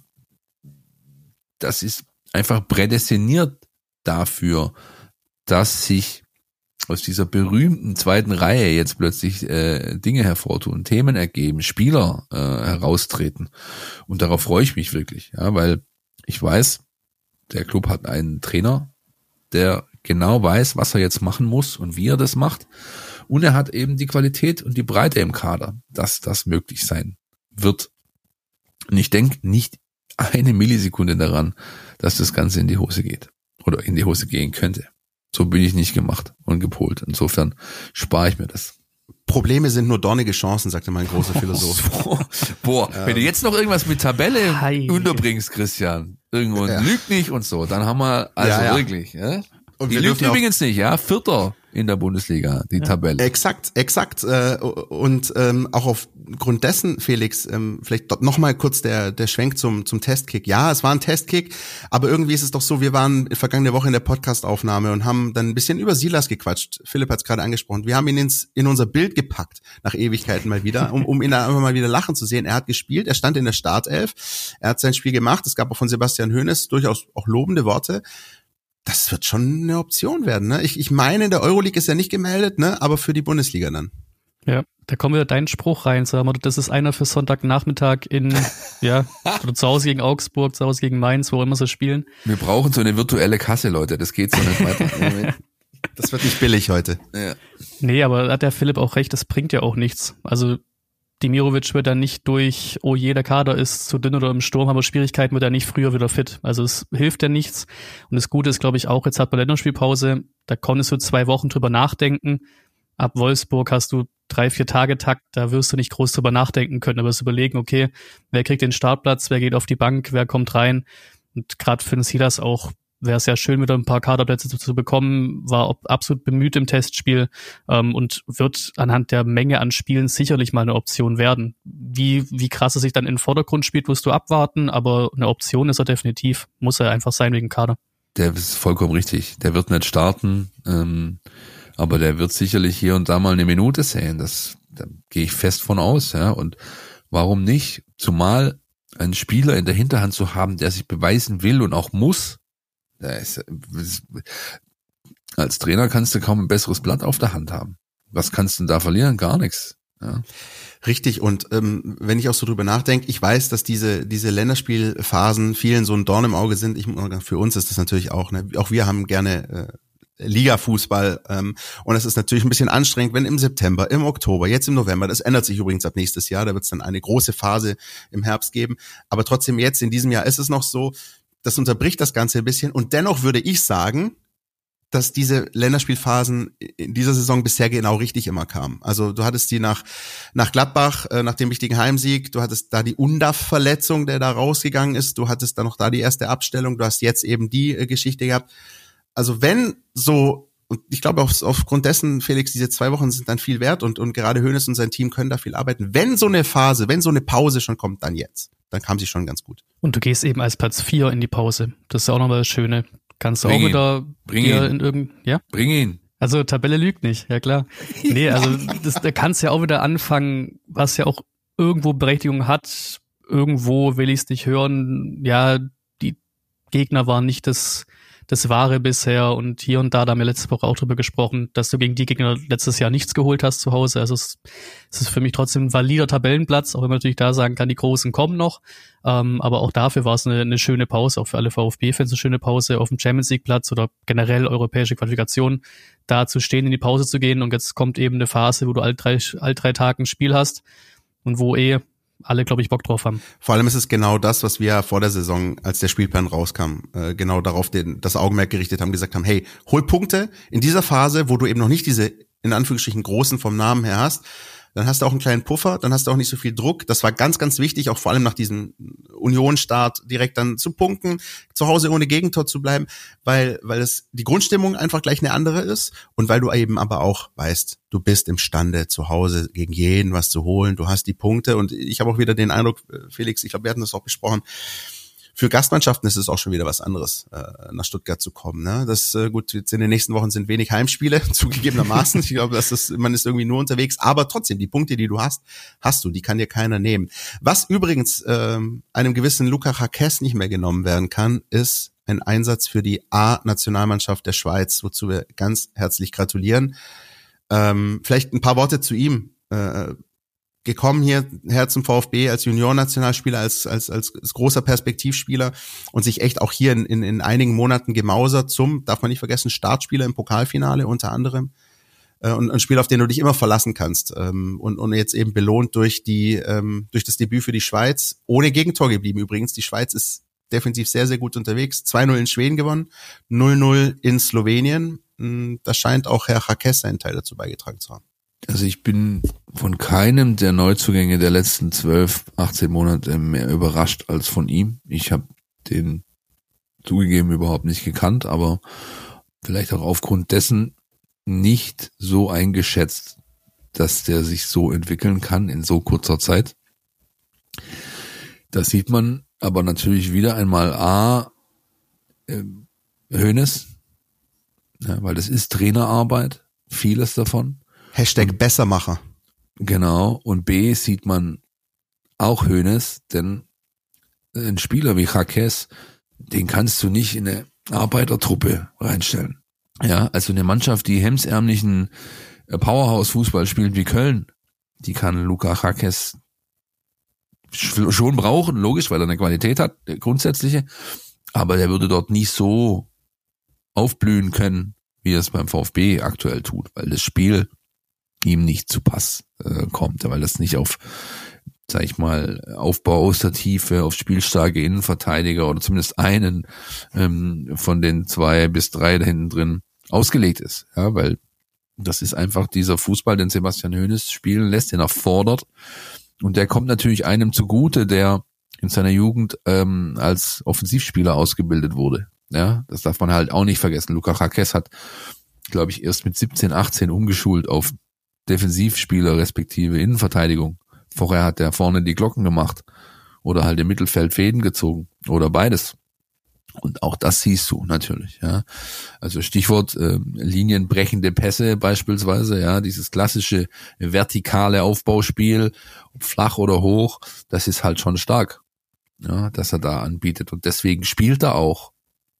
Das ist einfach prädestiniert dafür, dass sich aus dieser berühmten zweiten Reihe jetzt plötzlich Dinge hervortun, Themen ergeben, Spieler heraustreten. Und darauf freue ich mich wirklich, ja, weil ich weiß, der Club hat einen Trainer, der genau weiß, was er jetzt machen muss und wie er das macht. Und er hat eben die Qualität und die Breite im Kader, dass das möglich sein wird. Und ich denke nicht eine Millisekunde daran, dass das Ganze in die Hose geht oder in die Hose gehen könnte. So bin ich nicht gemacht und gepolt. Insofern spare ich mir das. Probleme sind nur dornige Chancen, sagte mein großer Philosoph. Boah, wenn du jetzt noch irgendwas mit Tabelle unterbringst, Christian, irgendwo lügt nicht und so, dann haben wir wirklich, ja. Und die lügt übrigens nicht, ja, Vierter in der Bundesliga, die Tabelle. Exakt. Und auch aufgrund dessen, Felix, vielleicht nochmal kurz der Schwenk zum Testkick. Ja, es war ein Testkick, aber irgendwie ist es doch so, wir waren vergangene Woche in der Podcast-Aufnahme und haben dann ein bisschen über Silas gequatscht. Philipp hat es gerade angesprochen. Wir haben ihn in unser Bild gepackt, nach Ewigkeiten mal wieder, um ihn da einfach mal wieder lachen zu sehen. Er hat gespielt, er stand in der Startelf, er hat sein Spiel gemacht. Es gab auch von Sebastian Hoeneß durchaus auch lobende Worte. Das wird schon eine Option werden, ne? Ich meine, in der Euroleague ist er nicht gemeldet, ne? Aber für die Bundesliga dann. Ja, da kommt wieder dein Spruch rein, sag mal, das ist einer für Sonntagnachmittag oder zu Hause gegen Augsburg, zu Hause gegen Mainz, wo immer sie spielen. Wir brauchen so eine virtuelle Kasse, Leute, das geht so nicht weiter. Das wird nicht billig heute. Ja. Nee, aber da hat der Philipp auch recht, das bringt ja auch nichts. Also Demirovic wird dann nicht durch, oh je, der Kader ist zu dünn oder im Sturm, aber Schwierigkeiten wird er nicht früher wieder fit. Also es hilft ja nichts. Und das Gute ist, glaube ich, auch, jetzt hat man Länderspielpause, da konntest du 2 Wochen drüber nachdenken. Ab Wolfsburg hast du 3-4 Tage Takt, da wirst du nicht groß drüber nachdenken können, aber wirst überlegen, okay, wer kriegt den Startplatz, wer geht auf die Bank, wer kommt rein. Und gerade für den Silas auch wäre es ja schön, wieder ein paar Kaderplätze zu bekommen, war absolut bemüht im Testspiel und wird anhand der Menge an Spielen sicherlich mal eine Option werden. Wie krass er sich dann in den Vordergrund spielt, wirst du abwarten, aber eine Option ist er definitiv, muss er einfach sein wegen Kader. Der ist vollkommen richtig, der wird nicht starten, aber der wird sicherlich hier und da mal eine Minute sehen, da gehe ich fest von aus, ja, und warum nicht, zumal einen Spieler in der Hinterhand zu haben, der sich beweisen will und auch muss. Als Trainer kannst du kaum ein besseres Blatt auf der Hand haben. Was kannst du denn da verlieren? Gar nichts. Ja. Richtig, und wenn ich auch so drüber nachdenke, ich weiß, dass diese Länderspielphasen vielen so ein Dorn im Auge sind. Für uns ist das natürlich auch, ne? Auch wir haben gerne Liga-Fußball und es ist natürlich ein bisschen anstrengend, wenn im September, im Oktober, jetzt im November, das ändert sich übrigens ab nächstes Jahr, da wird es dann eine große Phase im Herbst geben, aber trotzdem jetzt in diesem Jahr ist es noch so, das unterbricht das Ganze ein bisschen und dennoch würde ich sagen, dass diese Länderspielphasen in dieser Saison bisher genau richtig immer kamen. Also du hattest die nach Gladbach, nach dem wichtigen Heimsieg, du hattest da die Undaf-Verletzung, der da rausgegangen ist, du hattest dann noch da die erste Abstellung, du hast jetzt eben die Geschichte gehabt. Also wenn so, und ich glaube aufgrund dessen, Felix, diese 2 Wochen sind dann viel wert und gerade Hoeneß und sein Team können da viel arbeiten. Wenn so eine Phase, wenn so eine Pause schon kommt, dann jetzt. Dann kam sie schon ganz gut. Und du gehst eben als Platz 4 in die Pause. Das ist auch nochmal das Schöne. Kannst du auch wieder Bring ihn. Also Tabelle lügt nicht, ja klar. Nee, also da kannst du ja auch wieder anfangen, was ja auch irgendwo Berechtigung hat. Irgendwo will ich es nicht hören. Ja, die Gegner waren nicht das Wahre bisher und hier und da haben wir letzte Woche auch drüber gesprochen, dass du gegen die Gegner letztes Jahr nichts geholt hast zu Hause. Also es ist für mich trotzdem ein valider Tabellenplatz, auch wenn man natürlich da sagen kann, die Großen kommen noch. Aber auch dafür war es eine schöne Pause, auch für alle VfB-Fans eine schöne Pause auf dem Champions-League-Platz oder generell europäische Qualifikation, da zu stehen, in die Pause zu gehen. Und jetzt kommt eben eine Phase, wo du all drei Tage ein Spiel hast und wo alle, glaube ich, Bock drauf haben. Vor allem ist es genau das, was wir vor der Saison, als der Spielplan rauskam, genau darauf das Augenmerk gerichtet haben, gesagt haben, hey, hol Punkte in dieser Phase, wo du eben noch nicht diese, in Anführungsstrichen, Großen vom Namen her hast. Dann hast du auch einen kleinen Puffer, dann hast du auch nicht so viel Druck. Das war ganz, ganz wichtig, auch vor allem nach diesem Union-Start direkt dann zu punkten, zu Hause ohne Gegentor zu bleiben, weil es die Grundstimmung einfach gleich eine andere ist und weil du eben aber auch weißt, du bist imstande, zu Hause gegen jeden was zu holen, du hast die Punkte und ich habe auch wieder den Eindruck, Felix, ich glaube, wir hatten das auch besprochen, für Gastmannschaften ist es auch schon wieder was anderes, nach Stuttgart zu kommen. Ne? Das gut, jetzt in den nächsten Wochen sind wenig Heimspiele, zugegebenermaßen. Ich glaube, man ist irgendwie nur unterwegs, aber trotzdem, die Punkte, die du hast du, die kann dir keiner nehmen. Was übrigens einem gewissen Luca Jaquez nicht mehr genommen werden kann, ist ein Einsatz für die A-Nationalmannschaft der Schweiz, wozu wir ganz herzlich gratulieren. Vielleicht ein paar Worte zu ihm. Gekommen hierher zum VfB als Junior-Nationalspieler, als großer Perspektivspieler und sich echt auch hier in einigen Monaten gemausert darf man nicht vergessen, Startspieler im Pokalfinale unter anderem und ein Spieler, auf den du dich immer verlassen kannst und jetzt eben belohnt durch das Debüt für die Schweiz, ohne Gegentor geblieben übrigens. Die Schweiz ist defensiv sehr, sehr gut unterwegs, 2-0 in Schweden gewonnen, 0-0 in Slowenien. Da scheint auch Herr Jaquez seinen Teil dazu beigetragen zu haben. Also ich bin von keinem der Neuzugänge der letzten 12, 18 Monate mehr überrascht als von ihm. Ich habe den zugegeben überhaupt nicht gekannt, aber vielleicht auch aufgrund dessen nicht so eingeschätzt, dass der sich so entwickeln kann in so kurzer Zeit. Das sieht man aber natürlich wieder einmal Hoeneß, ja, weil das ist Trainerarbeit, vieles davon. #Bessermacher. Genau. Und B sieht man auch Hoeneß, denn ein Spieler wie Jaquez, den kannst du nicht in eine Arbeitertruppe reinstellen. Ja, also eine Mannschaft, die hemsärmlichen Powerhouse-Fußball spielt wie Köln, die kann Luca Jaquez schon brauchen, logisch, weil er eine Qualität hat, grundsätzliche, aber der würde dort nicht so aufblühen können, wie er es beim VfB aktuell tut, weil das Spiel ihm nicht zu Pass kommt, weil das nicht auf, sag ich mal, Aufbau aus der Tiefe, auf spielstarke Innenverteidiger oder zumindest einen von den 2 bis 3 da hinten drin ausgelegt ist. Ja, weil das ist einfach dieser Fußball, den Sebastian Hoeneß spielen lässt, den er fordert. Und der kommt natürlich einem zugute, der in seiner Jugend als Offensivspieler ausgebildet wurde. Ja, das darf man halt auch nicht vergessen. Luca Jaquez hat, glaube ich, erst mit 17, 18 umgeschult auf Defensivspieler respektive Innenverteidigung. Vorher hat er vorne die Glocken gemacht oder halt im Mittelfeld Fäden gezogen oder beides. Und auch das siehst du natürlich, ja. Also Stichwort linienbrechende Pässe beispielsweise, ja, dieses klassische vertikale Aufbauspiel, ob flach oder hoch, das ist halt schon stark, ja, dass er da anbietet. Und deswegen spielt er auch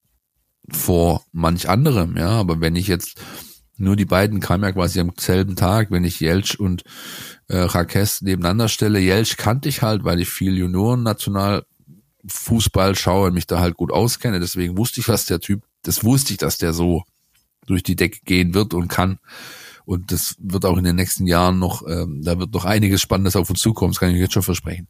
vor manch anderem, ja. Aber wenn ich jetzt nur die beiden kamen ja quasi am selben Tag, wenn ich Jeltsch und Jaquez nebeneinander stelle. Jeltsch kannte ich halt, weil ich viel Junioren-Nationalfußball schaue und mich da halt gut auskenne. Deswegen wusste ich, dass der so durch die Decke gehen wird und kann. Und das wird auch in den nächsten Jahren noch, da wird noch einiges Spannendes auf uns zukommen, das kann ich jetzt schon versprechen.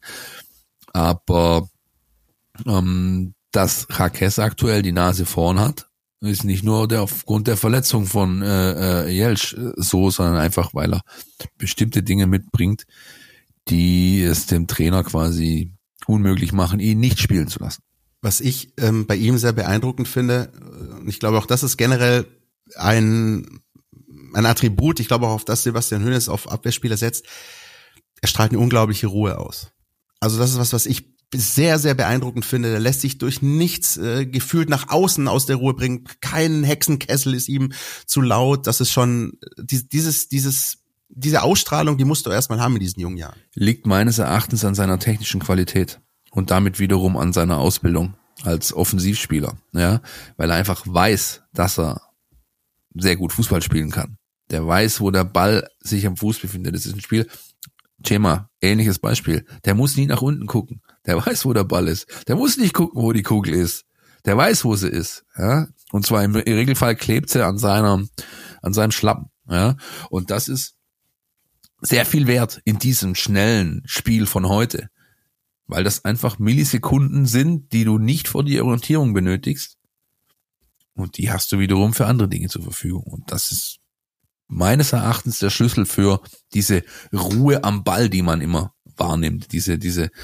Aber dass Jaquez aktuell die Nase vorn hat, Ist nicht nur aufgrund der Verletzung von Jelsch so, sondern einfach, weil er bestimmte Dinge mitbringt, die es dem Trainer quasi unmöglich machen, ihn nicht spielen zu lassen. Was ich bei ihm sehr beeindruckend finde, und ich glaube auch, das ist generell ein Attribut, ich glaube auch, auf das Sebastian Hoeneß auf Abwehrspieler setzt, er strahlt eine unglaubliche Ruhe aus. Also das ist was ich sehr, sehr beeindruckend finde. Der lässt sich durch nichts gefühlt nach außen aus der Ruhe bringen. Kein Hexenkessel ist ihm zu laut. Das ist schon diese Ausstrahlung, die musst du erstmal haben in diesen jungen Jahren. Liegt meines Erachtens an seiner technischen Qualität und damit wiederum an seiner Ausbildung als Offensivspieler, ja, weil er einfach weiß, dass er sehr gut Fußball spielen kann. Der weiß, wo der Ball sich am Fuß befindet. Das ist ein Spiel, Schema, ähnliches Beispiel. Der muss nie nach unten gucken. Der weiß, wo der Ball ist. Der muss nicht gucken, wo die Kugel ist. Der weiß, wo sie ist. Ja? Und zwar im Regelfall klebt sie an seinem Schlappen. Ja? Und das ist sehr viel wert in diesem schnellen Spiel von heute. Weil das einfach Millisekunden sind, die du nicht für die Orientierung benötigst. Und die hast du wiederum für andere Dinge zur Verfügung. Und das ist meines Erachtens der Schlüssel für diese Ruhe am Ball, die man immer wahrnimmt. Diese,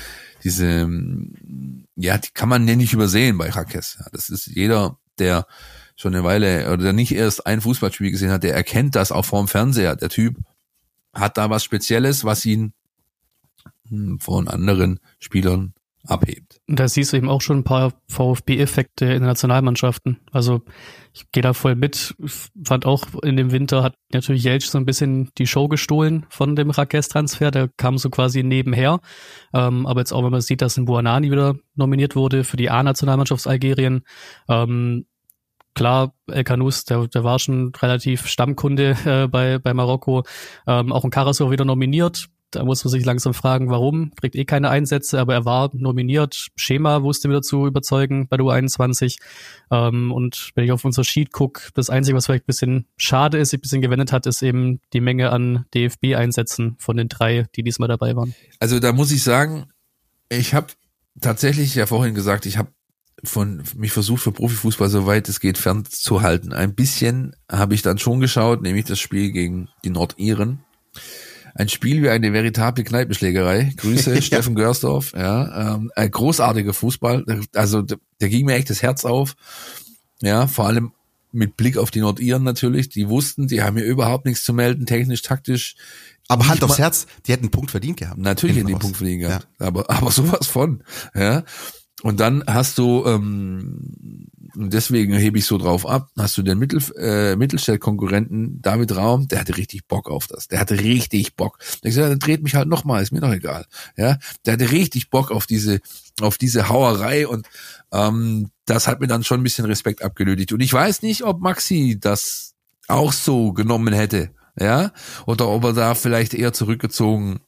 ja, die kann man ja nicht übersehen bei Jaquez. Ja, das ist jeder, der schon eine Weile oder der nicht erst ein Fußballspiel gesehen hat, der erkennt das auch vorm Fernseher. Der Typ hat da was Spezielles, was ihn von anderen Spielern abhebt. Und da siehst du eben auch schon ein paar VfB-Effekte in den Nationalmannschaften. Also ich gehe da voll mit. Fand auch in dem Winter hat natürlich Jeltsch so ein bisschen die Show gestohlen von dem Jaquez-Transfer. Der kam so quasi nebenher. Aber jetzt auch, wenn man sieht, dass ein Buonanni wieder nominiert wurde für die A-Nationalmannschaft Algerien. Klar, El Canous, der war schon relativ Stammkunde bei Marokko. Auch ein Karasor wieder nominiert. Da muss man sich langsam fragen, warum. Kriegt keine Einsätze, aber er war nominiert. Schema wusste wieder zu überzeugen bei der U21. Und wenn ich auf unser Sheet gucke, das Einzige, was vielleicht ein bisschen schade ist, sich ein bisschen gewendet hat, ist eben die Menge an DFB-Einsätzen von den 3, die diesmal dabei waren. Also da muss ich sagen, ich habe tatsächlich ja vorhin gesagt, ich habe mich versucht für Profifußball soweit es geht fernzuhalten. Ein bisschen habe ich dann schon geschaut, nämlich das Spiel gegen die Nordiren. Ein Spiel wie eine veritable Kneipenschlägerei. Grüße, Steffen Görsdorf. Ja, ein großartiger Fußball. Also der ging mir echt das Herz auf. Ja, vor allem mit Blick auf die Nordiren natürlich. Die wussten, die haben hier überhaupt nichts zu melden, technisch, taktisch. Aber Hand aufs Herz, die hätten einen Punkt verdient gehabt. Natürlich hätten die einen Punkt verdient gehabt. Ja. Aber sowas von. Ja. Und dann hast du, deswegen hebe ich so drauf ab, hast du den Mittelstell-Konkurrenten David Raum, der hatte richtig Bock auf das. Der hatte richtig Bock. Der gesagt, der dreht mich halt nochmal, ist mir doch egal. Ja, der hatte richtig Bock auf diese Hauerei und das hat mir dann schon ein bisschen Respekt abgenötigt. Und ich weiß nicht, ob Maxi das auch so genommen hätte, ja, oder ob er da vielleicht eher zurückgezogen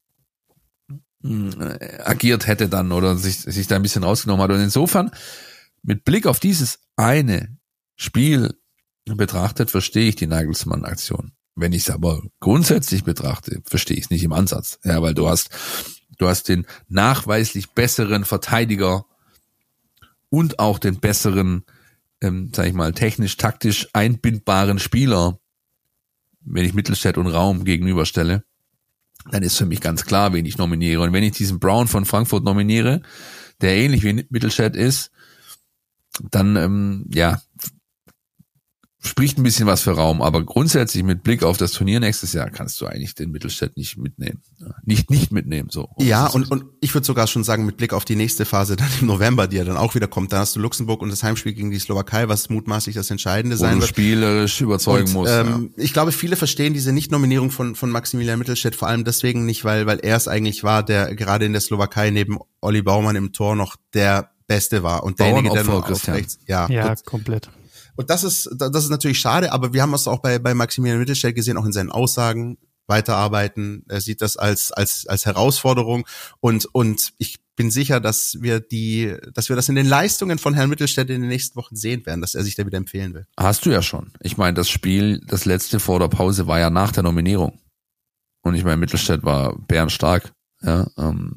agiert hätte dann oder sich da ein bisschen rausgenommen hat. Und insofern, mit Blick auf dieses eine Spiel betrachtet, verstehe ich die Nagelsmann-Aktion. Wenn ich es aber grundsätzlich betrachte, verstehe ich es nicht im Ansatz. Ja, weil du hast den nachweislich besseren Verteidiger und auch den besseren, sag ich mal, technisch-taktisch einbindbaren Spieler, wenn ich Mittelstädt und Raum gegenüberstelle, dann ist für mich ganz klar, wen ich nominiere. Und wenn ich diesen Brown von Frankfurt nominiere, der ähnlich wie Mittelstädt ist, dann, spricht ein bisschen was für Raum. Aber grundsätzlich mit Blick auf das Turnier nächstes Jahr kannst du eigentlich den Mittelstädt nicht mitnehmen. Nicht mitnehmen, so. Ja, und ich würde sogar schon sagen, mit Blick auf die nächste Phase dann im November, die ja dann auch wieder kommt, da hast du Luxemburg und das Heimspiel gegen die Slowakei, was mutmaßlich das Entscheidende sein wird. Spielerisch überzeugen und, musst. Ich glaube, viele verstehen diese Nicht-Nominierung von Maximilian Mittelstädt vor allem deswegen nicht, weil er es eigentlich war, der gerade in der Slowakei neben Olli Baumann im Tor noch der Beste war und derjenige, der noch auf rechts, ja, komplett. Und das ist natürlich schade, aber wir haben es auch bei Maximilian Mittelstädt gesehen, auch in seinen Aussagen, weiterarbeiten. Er sieht das als Herausforderung und ich bin sicher, dass wir das in den Leistungen von Herrn Mittelstädt in den nächsten Wochen sehen werden, dass er sich da wieder empfehlen will. Hast du ja schon. Ich meine, das Spiel, das letzte vor der Pause war ja nach der Nominierung. Und ich meine, Mittelstädt war bärenstark, ja,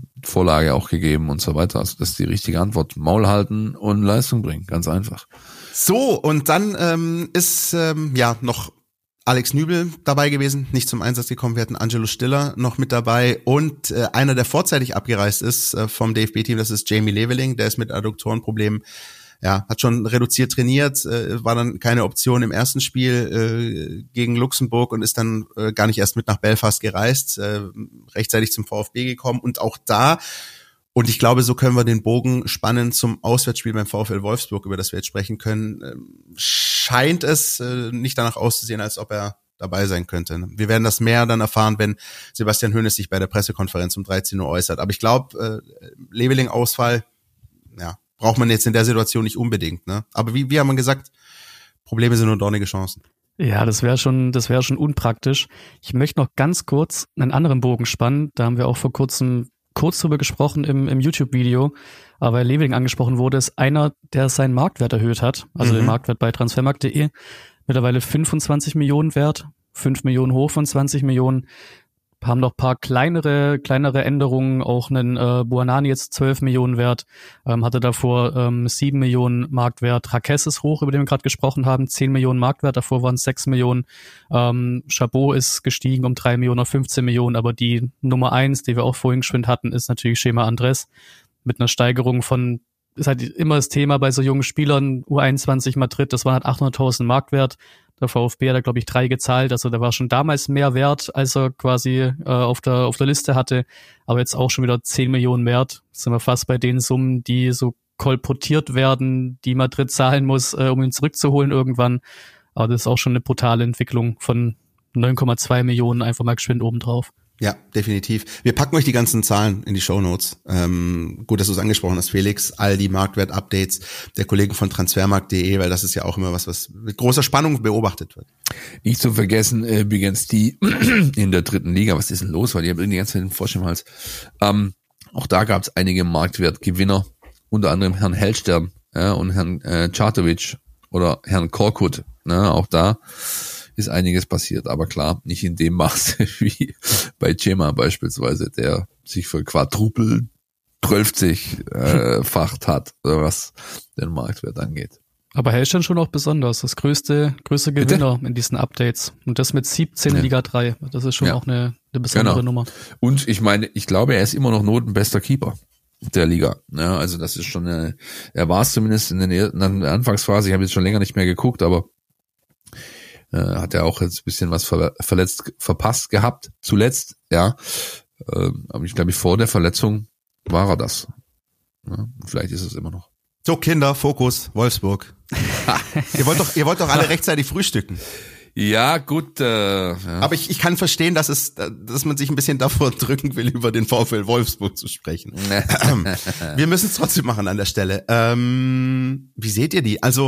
Vorlage auch gegeben und so weiter. Also das ist die richtige Antwort. Maul halten und Leistung bringen, ganz einfach. So, und dann ist noch Alex Nübel dabei gewesen, nicht zum Einsatz gekommen. Wir hatten Angelo Stiller noch mit dabei und einer, der vorzeitig abgereist ist vom DFB-Team, das ist Jamie Leveling, der ist mit Adduktorenproblemen, hat schon reduziert trainiert, war dann keine Option im ersten Spiel gegen Luxemburg und ist dann gar nicht erst mit nach Belfast gereist, rechtzeitig zum VfB gekommen und auch da. Und ich glaube, so können wir den Bogen spannen zum Auswärtsspiel beim VfL Wolfsburg, über das wir jetzt sprechen können. Scheint es nicht danach auszusehen, als ob er dabei sein könnte. Wir werden das mehr dann erfahren, wenn Sebastian Hoeneß sich bei der Pressekonferenz um 13 Uhr äußert. Aber ich glaube, Leveling-Ausfall, braucht man jetzt in der Situation nicht unbedingt. Ne? Aber wie haben wir gesagt, Probleme sind nur dornige Chancen. Ja, das wäre schon unpraktisch. Ich möchte noch ganz kurz einen anderen Bogen spannen. Da haben wir auch vor kurzem kurz drüber gesprochen im YouTube-Video, aber weil Leveling angesprochen wurde, ist einer, der seinen Marktwert erhöht hat, also den Marktwert bei transfermarkt.de, mittlerweile 25 Millionen wert, 5 Millionen hoch von 20 Millionen, haben noch ein paar kleinere Änderungen, auch einen Buonani jetzt 12 Millionen wert, hatte davor 7 Millionen Marktwert, Rakes ist hoch, über den wir gerade gesprochen haben, 10 Millionen Marktwert, davor waren es 6 Millionen, Chabot ist gestiegen um 3 Millionen auf 15 Millionen, aber die Nummer 1, die wir auch vorhin geschwind hatten, ist natürlich Schema Andres, mit einer Steigerung von, ist halt immer das Thema bei so jungen Spielern, U21 Madrid, das waren halt 800.000 Marktwert. Der VfB hat da, glaube ich, 3 gezahlt. Also der war schon damals mehr wert, als er quasi auf der Liste hatte. Aber jetzt auch schon wieder 10 Millionen wert. Jetzt sind wir fast bei den Summen, die so kolportiert werden, die Madrid zahlen muss, um ihn zurückzuholen irgendwann. Aber das ist auch schon eine brutale Entwicklung von 9,2 Millionen einfach mal geschwind obendrauf. Ja, definitiv. Wir packen euch die ganzen Zahlen in die Shownotes. Gut, dass du es angesprochen hast, Felix. All die Marktwert-Updates der Kollegen von transfermarkt.de, weil das ist ja auch immer was mit großer Spannung beobachtet wird. Nicht zu vergessen, übrigens die in der 3. Liga. Was ist denn los? Weil die haben irgendwie die ganze Zeit den Frosch im Hals. Auch da gab es einige Marktwertgewinner, unter anderem Herrn Hellstern und Herrn Czartovic oder Herrn Korkut. Auch da ist einiges passiert, aber klar, nicht in dem Maße wie bei Chema beispielsweise, der sich für Quadrupel 12-facht hat, was den Marktwert angeht. Aber Hellstein schon auch besonders, das größte Gewinner in diesen Updates. Und das mit 17 Liga 3. Das ist schon auch eine besondere Nummer. Und ich meine, ich glaube, er ist immer noch notenbester Keeper der Liga. Ja, also das ist schon er war es zumindest in der Anfangsphase, ich habe jetzt schon länger nicht mehr geguckt, aber hat er auch jetzt ein bisschen was verpasst gehabt, zuletzt, ja. Aber ich glaube, vor der Verletzung war er das. Ja, vielleicht ist es immer noch. So, Kinder, Fokus, Wolfsburg. Ihr wollt doch alle rechtzeitig frühstücken. Ja, gut. Ja. Aber ich kann verstehen, dass man sich ein bisschen davor drücken will, über den VfL Wolfsburg zu sprechen. Wir müssen es trotzdem machen an der Stelle. Wie seht ihr die? Also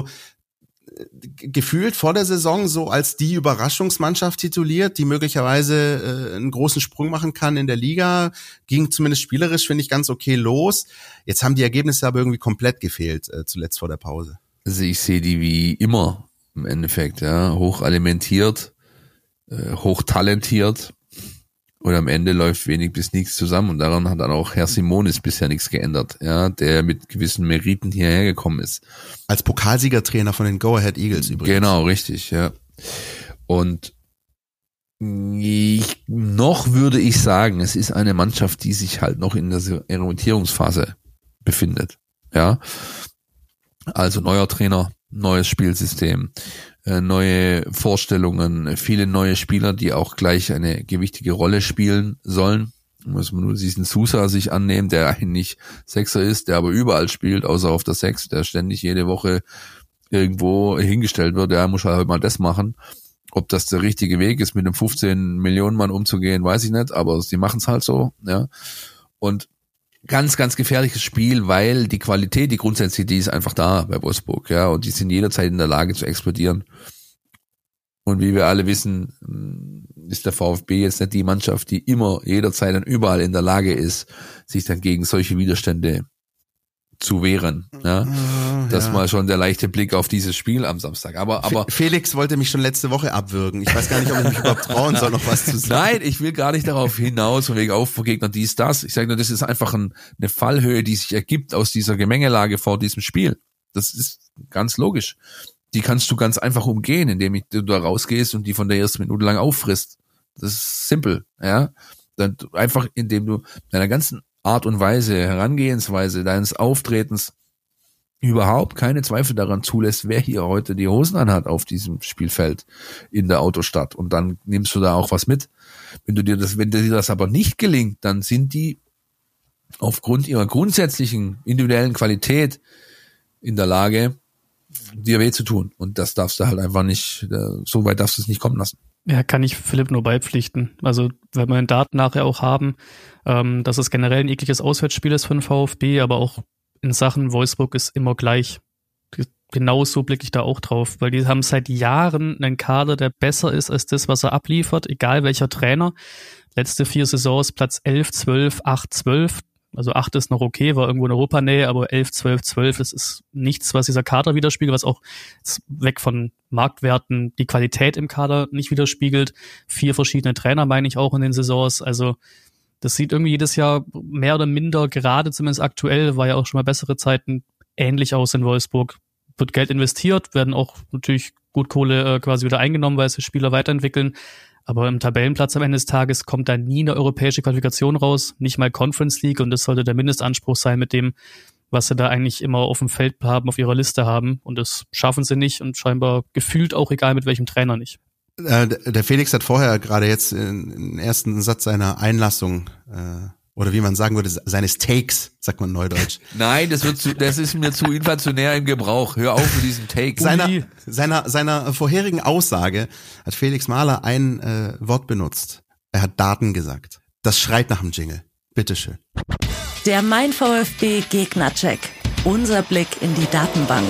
gefühlt vor der Saison so als die Überraschungsmannschaft tituliert, die möglicherweise einen großen Sprung machen kann in der Liga, ging zumindest spielerisch, finde ich, ganz okay los. Jetzt haben die Ergebnisse aber irgendwie komplett gefehlt, zuletzt vor der Pause. Also ich sehe die wie immer im Endeffekt, ja, hochalimentiert, hochtalentiert und am Ende läuft wenig bis nichts zusammen und daran hat dann auch Herr Simonis bisher nichts geändert, ja, der mit gewissen Meriten hierher gekommen ist. Als Pokalsiegertrainer von den Go-Ahead Eagles übrigens. Genau, richtig, ja. Und noch würde ich sagen, es ist eine Mannschaft, die sich halt noch in der Orientierungsphase befindet, ja. Also neuer Trainer, neues Spielsystem, neue Vorstellungen, viele neue Spieler, die auch gleich eine gewichtige Rolle spielen sollen. Muss man nur diesen Sousa sich annehmen, der eigentlich Sechser ist, der aber überall spielt, außer auf der 6, der ständig jede Woche irgendwo hingestellt wird. Der muss halt mal das machen. Ob das der richtige Weg ist, mit einem 15 Millionen Mann umzugehen, weiß ich nicht, aber sie machen es halt so, ja. Und ganz, ganz gefährliches Spiel, weil die Qualität, die grundsätzlich, die ist einfach da bei Wolfsburg, ja, und die sind jederzeit in der Lage zu explodieren. Und wie wir alle wissen, ist der VfB jetzt nicht die Mannschaft, die immer, jederzeit und überall in der Lage ist, sich dann gegen solche Widerstände zu wehren. Ja? Das mal schon der leichte Blick auf dieses Spiel am Samstag. Aber Felix wollte mich schon letzte Woche abwürgen. Ich weiß gar nicht, ob ich mich überhaupt trauen soll, noch was zu sagen. Nein, ich will gar nicht darauf hinaus, von wegen Aufbaugegner, dies, das. Ich sage nur, das ist einfach eine Fallhöhe, die sich ergibt aus dieser Gemengelage vor diesem Spiel. Das ist ganz logisch. Die kannst du ganz einfach umgehen, indem du da rausgehst und die von der ersten Minute lang auffrisst. Das ist simpel, ja. Dann einfach, indem du deiner ganzen Art und Weise, Herangehensweise, deines Auftretens überhaupt keine Zweifel daran zulässt, wer hier heute die Hosen anhat auf diesem Spielfeld in der Autostadt. Und dann nimmst du da auch was mit. Wenn dir das aber nicht gelingt, dann sind die aufgrund ihrer grundsätzlichen individuellen Qualität in der Lage, dir weh zu tun. Und das darfst du halt einfach nicht, so weit darfst du es nicht kommen lassen. Ja, kann ich Philipp nur beipflichten. Also, wenn wir in Daten nachher auch haben, dass es generell ein ekliges Auswärtsspiel ist für den VfB, aber auch in Sachen Wolfsburg ist immer gleich. Genauso blicke ich da auch drauf, weil die haben seit Jahren einen Kader, der besser ist als das, was er abliefert, egal welcher Trainer. Letzte 4 Saisons Platz 11, 12, 8, 12. Also 8 ist noch okay, war irgendwo in Europanähe, aber 11, 12, 12, das ist nichts, was dieser Kader widerspiegelt, was auch weg von Marktwerten die Qualität im Kader nicht widerspiegelt. 4 verschiedene Trainer meine ich auch in den Saisons, also das sieht irgendwie jedes Jahr mehr oder minder, gerade zumindest aktuell, war ja auch schon mal bessere Zeiten, ähnlich aus in Wolfsburg. Wird Geld investiert, werden auch natürlich gut Kohle quasi wieder eingenommen, weil sie Spieler weiterentwickeln. Aber im Tabellenplatz am Ende des Tages kommt da nie eine europäische Qualifikation raus, nicht mal Conference League. Und das sollte der Mindestanspruch sein mit dem, was sie da eigentlich immer auf dem Feld haben, auf ihrer Liste haben. Und das schaffen sie nicht und scheinbar gefühlt auch egal mit welchem Trainer nicht. Der Felix hat vorher gerade jetzt im ersten Satz seiner Einlassung, oder wie man sagen würde, seines Takes, sagt man neudeutsch. Nein, das ist mir zu inflationär im Gebrauch. Hör auf mit diesem Take. Seiner vorherigen Aussage hat Felix Mahler ein Wort benutzt. Er hat Daten gesagt. Das schreit nach dem Jingle. Bitteschön. Der Mein VfB Gegnercheck. Unser Blick in die Datenbank.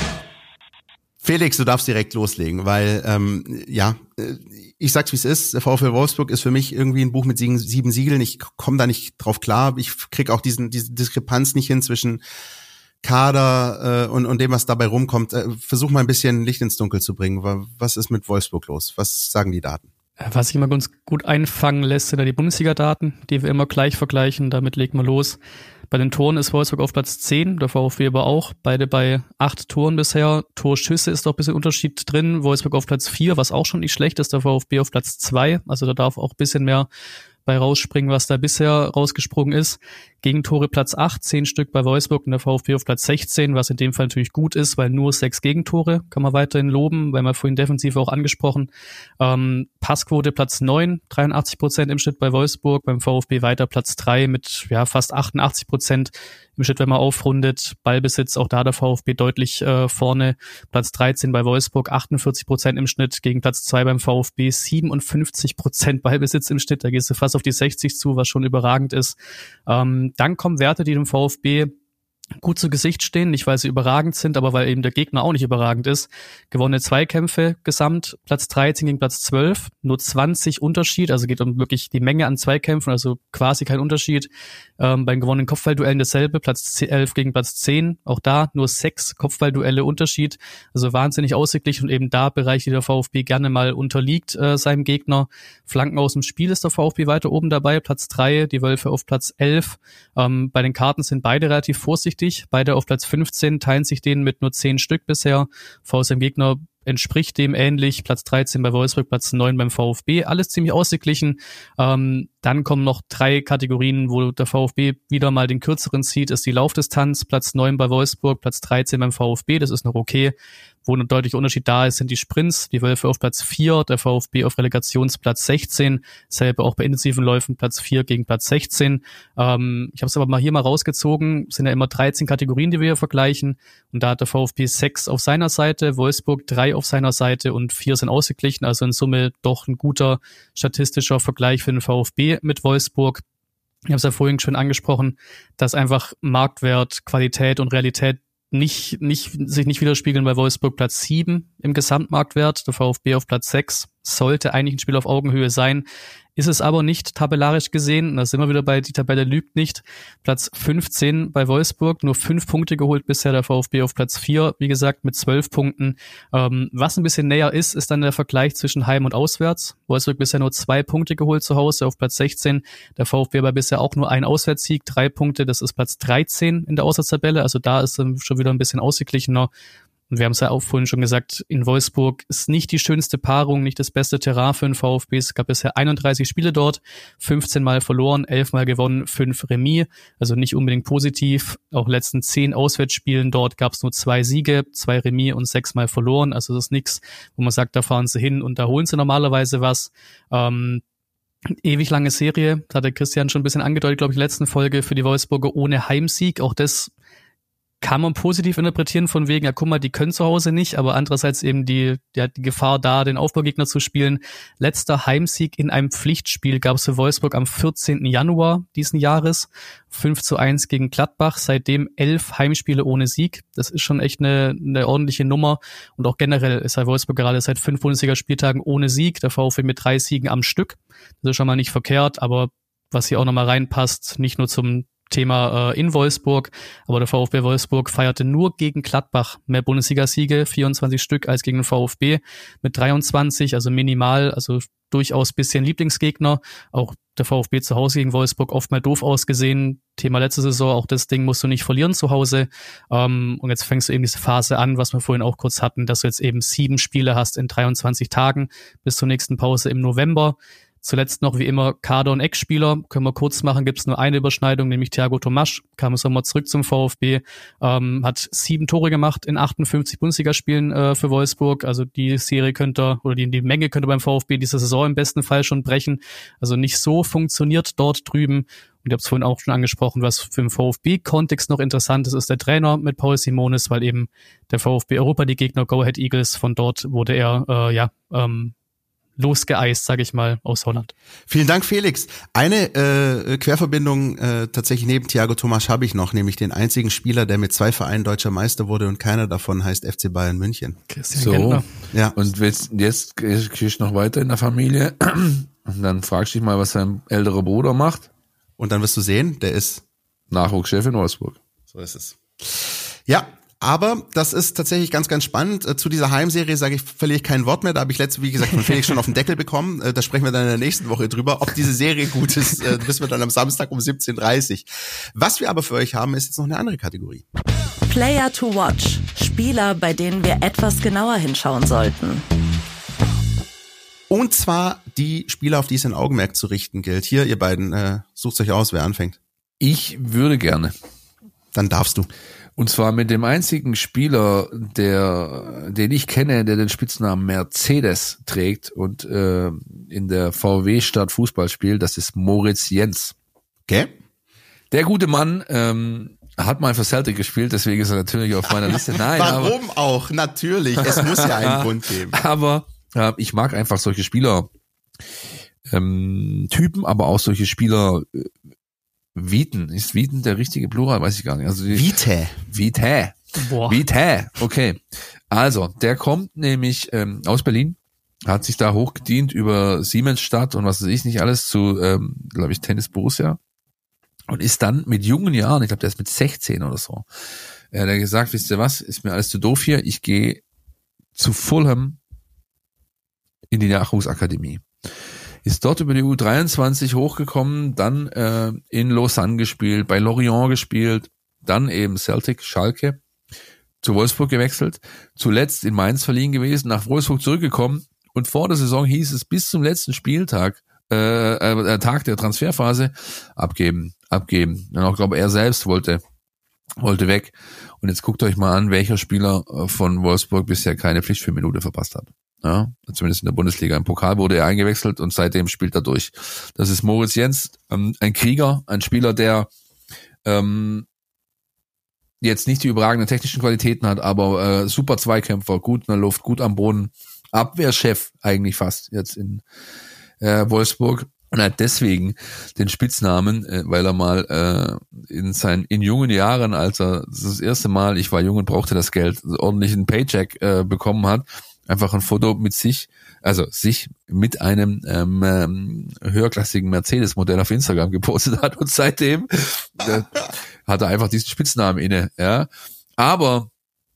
Felix, du darfst direkt loslegen, weil, ich sag's wie es ist, der VfL Wolfsburg ist für mich irgendwie ein Buch mit 7 Siegeln, ich komme da nicht drauf klar, ich krieg auch diese Diskrepanz nicht hin zwischen Kader und dem, was dabei rumkommt. Versuch mal ein bisschen Licht ins Dunkel zu bringen. Was ist mit Wolfsburg los? Was sagen die Daten? Was sich immer ganz gut einfangen lässt, sind ja die Bundesliga-Daten, die wir immer gleich vergleichen, damit legen wir los. Bei den Toren ist Wolfsburg auf Platz 10, der VfB aber auch, beide bei 8 Toren bisher. Torschüsse ist doch ein bisschen Unterschied drin, Wolfsburg auf Platz 4, was auch schon nicht schlecht ist, der VfB auf Platz 2, also da darf auch ein bisschen mehr bei rausspringen, was da bisher rausgesprungen ist. Gegentore Platz 8, 10 Stück bei Wolfsburg und der VfB auf Platz 16, was in dem Fall natürlich gut ist, weil nur 6 Gegentore kann man weiterhin loben, weil man vorhin defensiv auch angesprochen. Passquote Platz 9, 83% im Schnitt bei Wolfsburg, beim VfB weiter Platz 3 mit fast 88% im Schnitt, wenn man aufrundet. Ballbesitz, auch da der VfB deutlich vorne. Platz 13 bei Wolfsburg, 48% im Schnitt, gegen Platz 2 beim VfB, 57% Ballbesitz im Schnitt, da gehst du fast auf die 60 zu, was schon überragend ist. Dann kommen Werte, die dem VfB gut zu Gesicht stehen, nicht weil sie überragend sind, aber weil eben der Gegner auch nicht überragend ist. Gewonnene Zweikämpfe gesamt, Platz 13 gegen Platz 12, nur 20 Unterschied, also geht um wirklich die Menge an Zweikämpfen, also quasi kein Unterschied. Beim gewonnenen Kopfballduellen dasselbe, Platz 11 gegen Platz 10, auch da nur 6 Kopfballduelle Unterschied, also wahnsinnig ausgeglichen und eben da Bereiche, die der VfB gerne mal unterliegt seinem Gegner. Flanken aus dem Spiel ist der VfB weiter oben dabei, Platz 3, die Wölfe auf Platz 11. Bei den Karten sind beide relativ vorsichtig, beide auf Platz 15, teilen sich denen mit nur 10 Stück bisher. VSM Gegner entspricht dem ähnlich, Platz 13 bei Wolfsburg, Platz 9 beim VfB, alles ziemlich ausgeglichen. Dann kommen noch 3 Kategorien, wo der VfB wieder mal den kürzeren zieht, ist die Laufdistanz, Platz 9 bei Wolfsburg, Platz 13 beim VfB, das ist noch okay. Wo ein deutlicher Unterschied da ist, sind die Sprints, die Wölfe auf Platz 4, der VfB auf Relegationsplatz 16, selbe auch bei intensiven Läufen, Platz 4 gegen Platz 16. Ich habe es aber hier mal rausgezogen, sind ja immer 13 Kategorien, die wir hier vergleichen, und da hat der VfB 6 auf seiner Seite, Wolfsburg 3 auf seiner Seite und 4 sind ausgeglichen, also in Summe doch ein guter statistischer Vergleich für den VfB mit Wolfsburg. Ich habe es ja vorhin schon angesprochen, dass einfach Marktwert, Qualität und Realität sich nicht widerspiegeln bei Wolfsburg Platz 7 im Gesamtmarktwert, der VfB auf Platz 6, sollte eigentlich ein Spiel auf Augenhöhe sein. Ist es aber nicht tabellarisch gesehen. Da sind wir wieder bei, die Tabelle lügt nicht. Platz 15 bei Wolfsburg, nur 5 Punkte geholt bisher, der VfB auf Platz 4, wie gesagt, mit 12 Punkten. Was ein bisschen näher ist dann der Vergleich zwischen Heim- und Auswärts. Wolfsburg bisher nur 2 Punkte geholt zu Hause auf Platz 16. Der VfB aber bisher auch nur ein Auswärtssieg, 3 Punkte, das ist Platz 13 in der Auswärtstabelle. Also da ist schon wieder ein bisschen ausgeglichener. Und wir haben es ja auch vorhin schon gesagt, in Wolfsburg ist nicht die schönste Paarung, nicht das beste Terrain für den VfB. Es gab bisher 31 Spiele dort, 15 Mal verloren, 11 Mal gewonnen, 5 Remis. Also nicht unbedingt positiv. Auch letzten 10 Auswärtsspielen dort gab es nur 2 Siege, 2 Remis und 6 Mal verloren. Also das ist nichts, wo man sagt, da fahren sie hin und da holen sie normalerweise was. Ewig lange Serie, das hat der Christian schon ein bisschen angedeutet, glaube ich, in der letzten Folge für die Wolfsburger ohne Heimsieg. Auch das kann man positiv interpretieren von wegen, ja guck mal, die können zu Hause nicht, aber andererseits eben die Gefahr da, den Aufbaugegner zu spielen. Letzter Heimsieg in einem Pflichtspiel gab es für Wolfsburg am 14. Januar diesen Jahres, 5:1 gegen Gladbach, seitdem 11 Heimspiele ohne Sieg. Das ist schon echt eine ordentliche Nummer und auch generell ist halt Wolfsburg gerade seit 5 Bundesligaspieltagen ohne Sieg, der VfB mit 3 Siegen am Stück. Das ist schon mal nicht verkehrt, aber was hier auch nochmal reinpasst, nicht nur zum Thema in Wolfsburg, aber der VfB Wolfsburg feierte nur gegen Gladbach mehr Bundesliga-Siege, 24 Stück, als gegen den VfB mit 23, also minimal, also durchaus bisschen Lieblingsgegner. Auch der VfB zu Hause gegen Wolfsburg oft mal doof ausgesehen. Thema letzte Saison, auch das Ding musst du nicht verlieren zu Hause. Und jetzt fängst du eben diese Phase an, was wir vorhin auch kurz hatten, dass du jetzt eben 7 Spiele hast in 23 Tagen bis zur nächsten Pause im November. Zuletzt noch wie immer Kader- und Ex-Spieler. Können wir kurz machen, gibt es nur eine Überschneidung, nämlich Thiago Tomasch. Kam im Sommer zurück zum VfB, hat 7 Tore gemacht in 58 Bundesligaspielen für Wolfsburg. Also die Serie könnte, oder die Menge könnte beim VfB diese Saison im besten Fall schon brechen. Also nicht so funktioniert dort drüben. Und ich habe es vorhin auch schon angesprochen, was für den VfB-Kontext noch interessant ist der Trainer mit Paul Simonis, weil eben der VfB Europa die Gegner Go Ahead Eagles, von dort wurde er losgeeist, sage ich mal, aus Holland. Vielen Dank, Felix. Eine Querverbindung tatsächlich neben Thiago Tomasch habe ich noch, nämlich den einzigen Spieler, der mit 2 Vereinen deutscher Meister wurde und keiner davon heißt FC Bayern München. Christian Gentner. Ja. Und jetzt gehst du noch weiter in der Familie und dann fragst du dich mal, was sein älterer Bruder macht. Und dann wirst du sehen, der ist Nachwuchschef in Wolfsburg. So ist es. Ja, aber das ist tatsächlich ganz, ganz spannend. Zu dieser Heimserie verliere ich kein Wort mehr. Da habe ich wie gesagt, von Felix schon auf den Deckel bekommen. Da sprechen wir dann in der nächsten Woche drüber. Ob diese Serie gut ist, wissen wir dann am Samstag um 17:30 Uhr. Was wir aber für euch haben, ist jetzt noch eine andere Kategorie. Player to watch. Spieler, bei denen wir etwas genauer hinschauen sollten. Und zwar die Spieler, auf die es ein Augenmerk zu richten gilt. Hier, ihr beiden, sucht euch aus, wer anfängt. Ich würde gerne. Dann darfst du. Und zwar mit dem einzigen Spieler, den ich kenne, der den Spitznamen Mercedes trägt und in der VW-Stadt Fußball spielt, das ist Moritz Jens. Okay. Der gute Mann hat mal für Celtic gespielt, deswegen ist er natürlich auf meiner Liste. Nein, warum auch? Natürlich, es muss ja einen Grund geben. Aber ich mag einfach solche Spieler Typen, aber auch solche Spieler Viten. Ist Viten der richtige Plural? Weiß ich gar nicht. Also Vitae. Boah. Vitae. Okay. Also, der kommt nämlich aus Berlin, hat sich da hochgedient über Siemensstadt und was weiß ich nicht alles zu, glaube ich, Tennis Borussia und ist dann mit jungen Jahren, ich glaube, der ist mit 16 oder so, der hat gesagt, wisst ihr was, ist mir alles zu doof hier, ich gehe zu Fulham in die Nachwuchsakademie. Ist dort über die U23 hochgekommen, dann in Lausanne gespielt, bei Lorient gespielt, dann eben Celtic, Schalke, zu Wolfsburg gewechselt, zuletzt in Mainz verliehen gewesen, nach Wolfsburg zurückgekommen und vor der Saison hieß es bis zum letzten Spieltag, Tag der Transferphase, abgeben. Und auch, glaube er selbst wollte weg. Und jetzt guckt euch mal an, welcher Spieler von Wolfsburg bisher keine Pflichtspielminute verpasst hat. Ja, zumindest in der Bundesliga. Im Pokal wurde er eingewechselt und seitdem spielt er durch. Das ist Moritz Jens, ein Krieger, ein Spieler, der jetzt nicht die überragenden technischen Qualitäten hat, aber super Zweikämpfer, gut in der Luft, gut am Boden, Abwehrchef eigentlich fast jetzt in Wolfsburg. Und er hat deswegen den Spitznamen, weil er mal in jungen Jahren, als er das erste Mal, ich war jung und brauchte das Geld, ordentlich einen Paycheck bekommen hat einfach ein Foto mit sich mit einem höherklassigen Mercedes-Modell auf Instagram gepostet hat und seitdem hat er einfach diesen Spitznamen inne. Ja, aber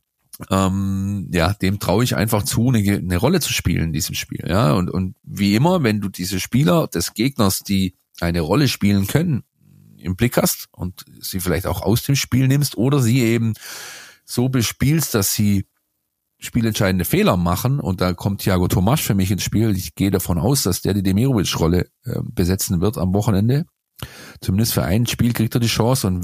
dem traue ich einfach zu, eine Rolle zu spielen in diesem Spiel. Ja, und wie immer, wenn du diese Spieler des Gegners, die eine Rolle spielen können, im Blick hast und sie vielleicht auch aus dem Spiel nimmst oder sie eben so bespielst, dass sie spielentscheidende Fehler machen, und da kommt Thiago Tomáš für mich ins Spiel. Ich gehe davon aus, dass der die Demirovic-Rolle besetzen wird am Wochenende. Zumindest für ein Spiel kriegt er die Chance, und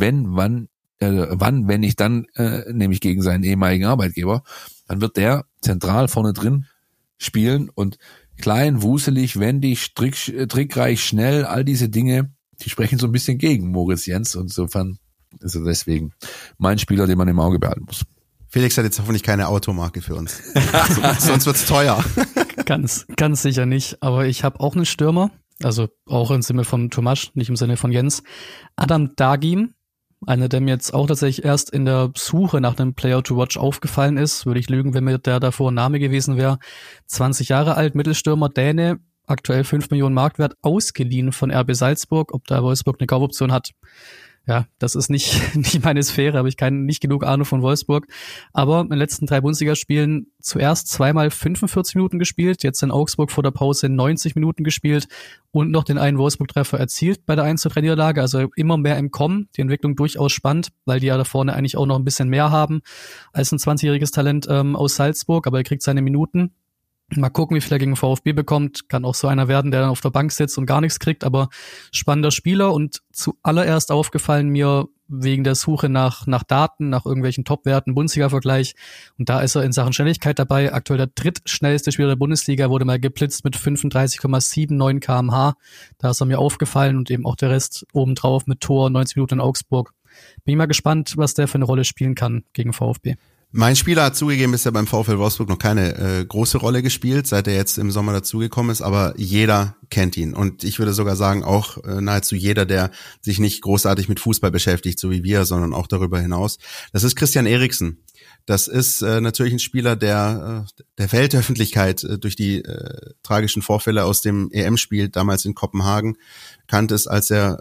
wenn nicht dann, nämlich gegen seinen ehemaligen Arbeitgeber, dann wird der zentral vorne drin spielen und klein, wuselig, wendig, trickreich, schnell, all diese Dinge, die sprechen so ein bisschen gegen Moritz Jens, und insofern ist er deswegen mein Spieler, den man im Auge behalten muss. Felix hat jetzt hoffentlich keine Automarke für uns. Sonst wird's teuer. Ganz sicher nicht, aber ich habe auch einen Stürmer, also auch im Sinne von Tomáš, nicht im Sinne von Jens. Adam Dagim, einer, der mir jetzt auch tatsächlich erst in der Suche nach einem Player to Watch aufgefallen ist. Würde ich lügen, wenn mir der davor ein Name gewesen wäre. 20 Jahre alt, Mittelstürmer, Däne, aktuell 5 Millionen Marktwert, ausgeliehen von RB Salzburg. Ob da Wolfsburg eine Kaufoption hat, ja, das ist nicht meine Sphäre, habe ich nicht genug Ahnung von Wolfsburg. Aber in den letzten 3 Bundesligaspielen zuerst zweimal 45 Minuten gespielt, jetzt in Augsburg vor der Pause 90 Minuten gespielt und noch den einen Wolfsburg-Treffer erzielt bei der 1:3-Niederlage. Also immer mehr im Kommen, die Entwicklung durchaus spannend, weil die ja da vorne eigentlich auch noch ein bisschen mehr haben als ein 20-jähriges Talent aus Salzburg, aber er kriegt seine Minuten. Mal gucken, wie viel er gegen VfB bekommt. Kann auch so einer werden, der dann auf der Bank sitzt und gar nichts kriegt, aber spannender Spieler, und zuallererst aufgefallen mir wegen der Suche nach Daten, nach irgendwelchen Topwerten, Bundesliga-Vergleich, und da ist er in Sachen Schnelligkeit dabei. Aktuell der drittschnellste Spieler der Bundesliga, wurde mal geblitzt mit 35,79 km/h. Da ist er mir aufgefallen, und eben auch der Rest obendrauf mit Tor, 90 Minuten in Augsburg. Bin ich mal gespannt, was der für eine Rolle spielen kann gegen VfB. Mein Spieler hat zugegeben, bisher beim VfL Wolfsburg noch keine große Rolle gespielt, seit er jetzt im Sommer dazugekommen ist, aber jeder kennt ihn. Und ich würde sogar sagen, auch nahezu jeder, der sich nicht großartig mit Fußball beschäftigt, so wie wir, sondern auch darüber hinaus. Das ist Christian Eriksen. Das ist natürlich ein Spieler, der Weltöffentlichkeit durch die tragischen Vorfälle aus dem EM-Spiel damals in Kopenhagen bekannt ist, als er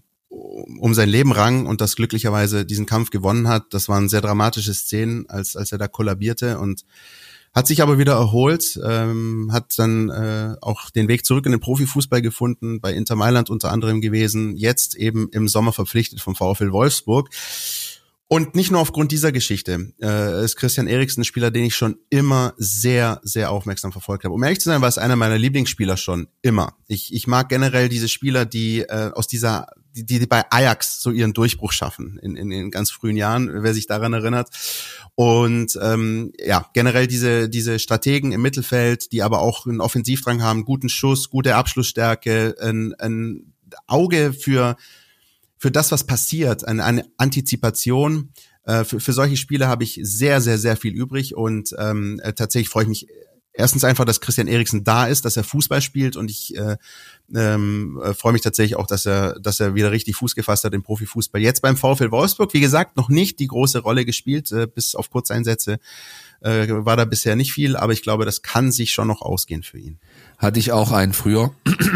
um sein Leben rang und das glücklicherweise diesen Kampf gewonnen hat. Das waren sehr dramatische Szenen, als er da kollabierte, und hat sich aber wieder erholt, hat dann auch den Weg zurück in den Profifußball gefunden, bei Inter Mailand unter anderem gewesen, jetzt eben im Sommer verpflichtet vom VfL Wolfsburg. Und nicht nur aufgrund dieser Geschichte ist Christian Eriksen ein Spieler, den ich schon immer sehr, sehr aufmerksam verfolgt habe. Um ehrlich zu sein, war es einer meiner Lieblingsspieler schon immer. Ich mag generell diese Spieler, die die bei Ajax so ihren Durchbruch schaffen in ganz frühen Jahren, wer sich daran erinnert. Und generell diese Strategen im Mittelfeld, die aber auch einen Offensivdrang haben, guten Schuss, gute Abschlussstärke, ein Auge für das, was passiert, eine Antizipation. Für solche Spiele habe ich sehr, sehr, sehr viel übrig, und tatsächlich freue ich mich erstens einfach, dass Christian Eriksen da ist, dass er Fußball spielt, und ich freue mich tatsächlich auch, dass er wieder richtig Fuß gefasst hat im Profifußball. Jetzt beim VfL Wolfsburg, wie gesagt, noch nicht die große Rolle gespielt, bis auf Kurzeinsätze war da bisher nicht viel, aber ich glaube, das kann sich schon noch ausgehen für ihn. Hatte ich auch einen früher.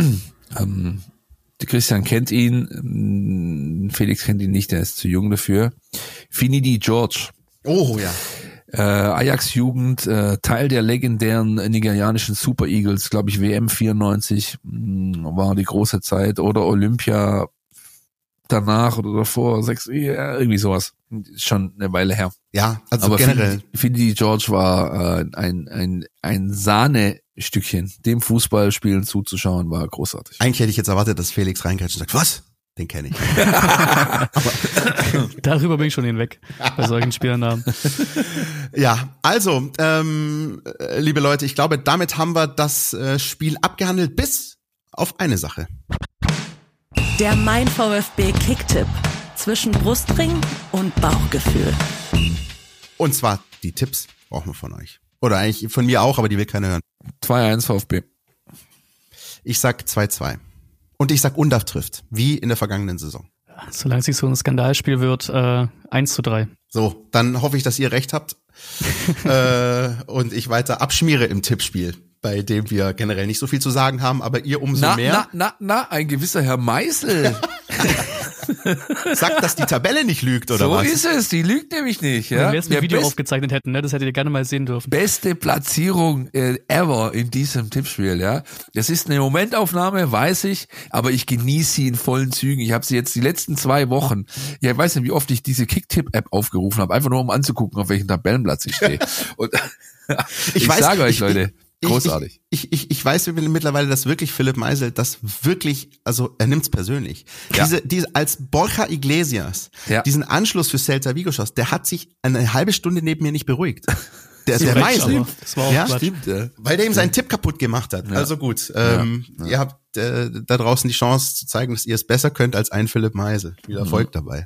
Christian kennt ihn, Felix kennt ihn nicht, der ist zu jung dafür. Finidi George. Oh ja. Ajax-Jugend, Teil der legendären nigerianischen Super Eagles, glaube ich, WM 94 war die große Zeit, oder Olympia danach oder davor, irgendwie sowas. Schon eine Weile her. Ja, also aber generell. Finidi George war ein Sahnestückchen. Dem Fußballspielen zuzuschauen war großartig. Eigentlich hätte ich jetzt erwartet, dass Felix reingrätscht und sagt, was? Den kenne ich. Darüber bin ich schon hinweg bei solchen Spielernamen. Ja, also, liebe Leute, ich glaube, damit haben wir das Spiel abgehandelt, bis auf eine Sache. Der Mein VfB Kicktipp zwischen Brustring und Bauchgefühl. Und zwar die Tipps brauchen wir von euch. Oder eigentlich von mir auch, aber die will keiner hören. 2-1 VfB. Ich sag 2-2. Und ich sag Undav trifft, wie in der vergangenen Saison. Solange es nicht so ein Skandalspiel wird, 1:3. So, dann hoffe ich, dass ihr recht habt. und ich weiter abschmiere im Tippspiel, bei dem wir generell nicht so viel zu sagen haben, aber ihr umso mehr. Ein gewisser Herr Meißel. Sagt, dass die Tabelle nicht lügt, oder was? So ist es, die lügt nämlich nicht. Ja? Wenn wir jetzt ein Video aufgezeichnet hätten, ne, das hättet ihr gerne mal sehen dürfen. Beste Platzierung ever in diesem Tippspiel, ja. Das ist eine Momentaufnahme, weiß ich, aber ich genieße sie in vollen Zügen. Ich habe sie jetzt die letzten 2 Wochen, ich weiß nicht, wie oft ich diese Kick-Tipp-App aufgerufen habe, einfach nur um anzugucken, auf welchem Tabellenplatz ich stehe. Und ich sage euch, Leute, großartig. Ich weiß mittlerweile, dass wirklich Philipp Meisel das wirklich, also er nimmt's persönlich. Ja. Diese als Borja Iglesias, diesen Anschluss für Celta Vigo schoss, der hat sich eine halbe Stunde neben mir nicht beruhigt. Der Meisel. Das war auch stimmt, weil der ihm seinen Tipp kaputt gemacht hat. Ja. Also gut, ihr habt da draußen die Chance zu zeigen, dass ihr es besser könnt als ein Philipp Meisel. Viel Erfolg dabei.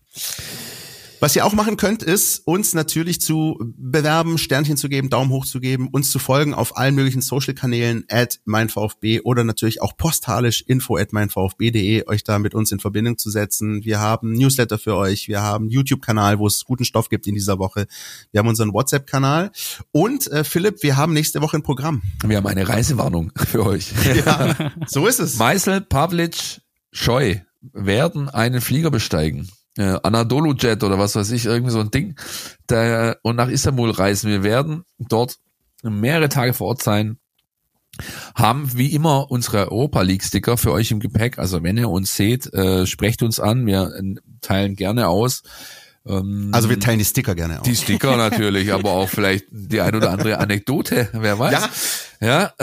Was ihr auch machen könnt, ist, uns natürlich zu bewerben, Sternchen zu geben, Daumen hoch zu geben, uns zu folgen auf allen möglichen Social-Kanälen @meinVfB oder natürlich auch postalisch info@meinvfb.de, euch da mit uns in Verbindung zu setzen. Wir haben Newsletter für euch, wir haben einen YouTube-Kanal, wo es guten Stoff gibt in dieser Woche. Wir haben unseren WhatsApp-Kanal und Philipp, wir haben nächste Woche ein Programm. Wir haben eine Reisewarnung für euch. Ja, so ist es. Meisel, Pavlic, Scheu werden einen Flieger besteigen. Anadolu Jet oder was weiß ich, irgendwie so ein Ding, und nach Istanbul reisen. Wir werden dort mehrere Tage vor Ort sein, haben wie immer unsere Europa League Sticker für euch im Gepäck. Also wenn ihr uns seht, sprecht uns an, wir teilen gerne aus. Also wir teilen die Sticker gerne aus. Die Sticker natürlich, aber auch vielleicht die ein oder andere Anekdote, wer weiß. Ja,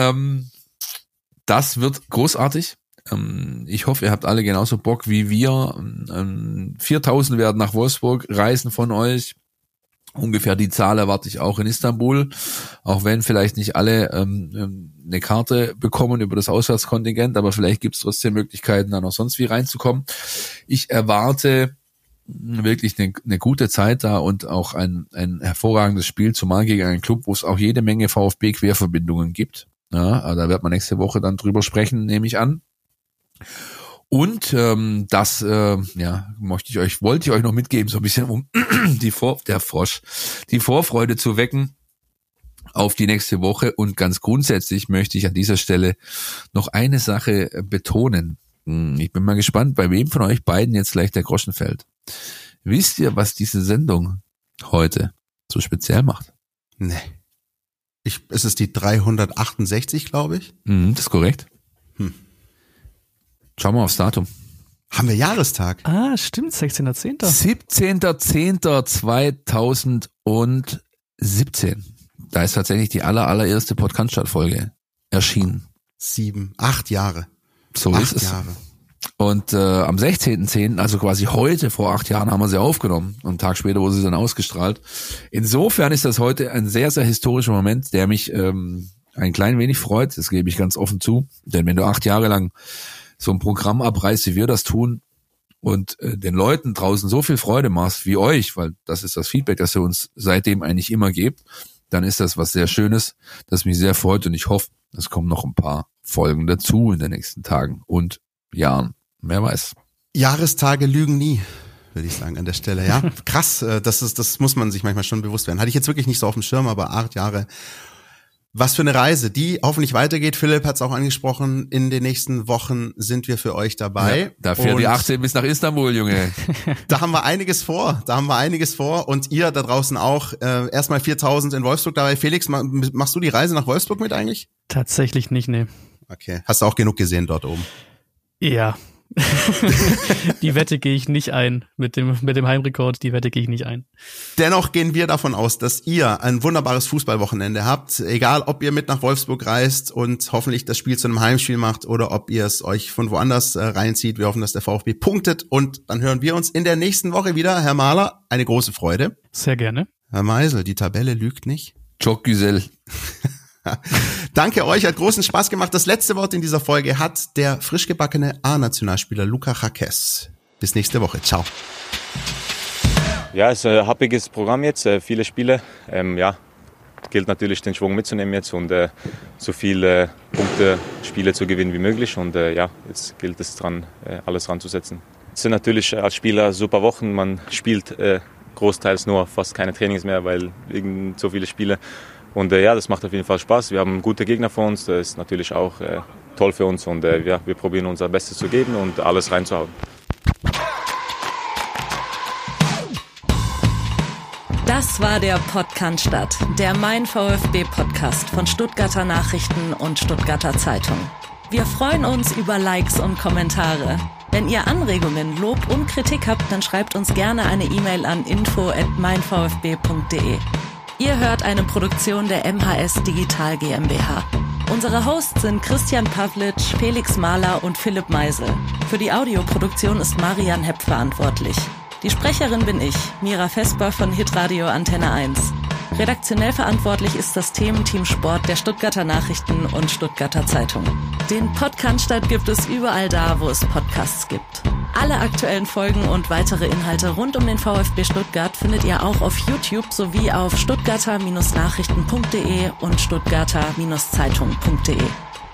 das wird großartig. Ich hoffe, ihr habt alle genauso Bock wie wir. 4.000 werden nach Wolfsburg reisen von euch. Ungefähr die Zahl erwarte ich auch in Istanbul. Auch wenn vielleicht nicht alle eine Karte bekommen über das Auswärtskontingent, aber vielleicht gibt es trotzdem Möglichkeiten, dann auch sonst wie reinzukommen. Ich erwarte wirklich eine gute Zeit da und auch ein hervorragendes Spiel, zumal gegen einen Club, wo es auch jede Menge VfB-Querverbindungen gibt. Ja, da wird man nächste Woche dann drüber sprechen, nehme ich an. Und das wollte ich euch noch mitgeben, so ein bisschen, um die Vorfreude zu wecken auf die nächste Woche. Und ganz grundsätzlich möchte ich an dieser Stelle noch eine Sache betonen. Ich bin mal gespannt, bei wem von euch beiden jetzt gleich der Groschen fällt. Wisst ihr, was diese Sendung heute so speziell macht? Nee. Es ist die 368, glaube ich. Das ist korrekt. Schauen wir aufs Datum. Haben wir Jahrestag? Ah, stimmt, 16.10. 17.10.2017. Da ist tatsächlich die allererste Podcast-Folge erschienen. 8 Jahre. So ist es. 8 Jahre. Und am 16.10., also quasi heute, vor 8 Jahren, haben wir sie aufgenommen. Und einen Tag später wurde sie dann ausgestrahlt. Insofern ist das heute ein sehr, sehr historischer Moment, der mich ein klein wenig freut. Das gebe ich ganz offen zu. Denn wenn du 8 Jahre lang so ein Programm abreißt, wie wir das tun, und den Leuten draußen so viel Freude machst wie euch, weil das ist das Feedback, das ihr uns seitdem eigentlich immer gebt, dann ist das was sehr Schönes, das mich sehr freut, und ich hoffe, es kommen noch ein paar Folgen dazu in den nächsten Tagen und Jahren. Wer weiß. Jahrestage lügen nie, würde ich sagen an der Stelle. Ja, krass, das muss man sich manchmal schon bewusst werden. Hatte ich jetzt wirklich nicht so auf dem Schirm, aber 8 Jahre. Was für eine Reise, die hoffentlich weitergeht. Philipp hat es auch angesprochen, in den nächsten Wochen sind wir für euch dabei. Ja, da fährt die 18 bis nach Istanbul, Junge. Da haben wir einiges vor, und ihr da draußen auch. Erstmal 4.000 in Wolfsburg dabei. Felix, machst du die Reise nach Wolfsburg mit eigentlich? Tatsächlich nicht, nee. Okay, hast du auch genug gesehen dort oben? Ja. Die Wette gehe ich nicht ein. Mit dem Heimrekord, die Wette gehe ich nicht ein. Dennoch gehen wir davon aus, dass ihr ein wunderbares Fußballwochenende habt. Egal, ob ihr mit nach Wolfsburg reist und hoffentlich das Spiel zu einem Heimspiel macht oder ob ihr es euch von woanders reinzieht. Wir hoffen, dass der VfB punktet, und dann hören wir uns in der nächsten Woche wieder. Herr Mahler, eine große Freude. Sehr gerne. Herr Meisel, die Tabelle lügt nicht. Jock Güsel. Danke euch, hat großen Spaß gemacht. Das letzte Wort in dieser Folge hat der frisch gebackene A-Nationalspieler Luka Jaquez. Bis nächste Woche. Ciao. Ja, es ist ein happiges Programm jetzt, viele Spiele. Gilt natürlich, den Schwung mitzunehmen jetzt und so viele Punkte, Spiele zu gewinnen wie möglich. Und jetzt gilt es dran, alles ranzusetzen. Es sind natürlich als Spieler super Wochen. Man spielt großteils nur fast keine Trainings mehr, weil wegen so viele Spiele. Und ja, das macht auf jeden Fall Spaß. Wir haben gute Gegner vor uns, das ist natürlich auch toll für uns und ja, wir probieren unser Bestes zu geben und alles reinzuhauen. Das war der Podcast, der Mein VfB-Podcast von Stuttgarter Nachrichten und Stuttgarter Zeitung. Wir freuen uns über Likes und Kommentare. Wenn ihr Anregungen, Lob und Kritik habt, dann schreibt uns gerne eine E-Mail an info@meinvfb.de. Ihr hört eine Produktion der MHS Digital GmbH. Unsere Hosts sind Christian Pavlic, Felix Mahler und Philipp Meisel. Für die Audioproduktion ist Marian Hepp verantwortlich. Die Sprecherin bin ich, Mira Vesper von Hitradio Antenne 1. Redaktionell verantwortlich ist das Thementeam Sport der Stuttgarter Nachrichten und Stuttgarter Zeitung. Den Podcast gibt es überall da, wo es Podcasts gibt. Alle aktuellen Folgen und weitere Inhalte rund um den VfB Stuttgart findet ihr auch auf YouTube sowie auf stuttgarter-nachrichten.de und stuttgarter-zeitung.de.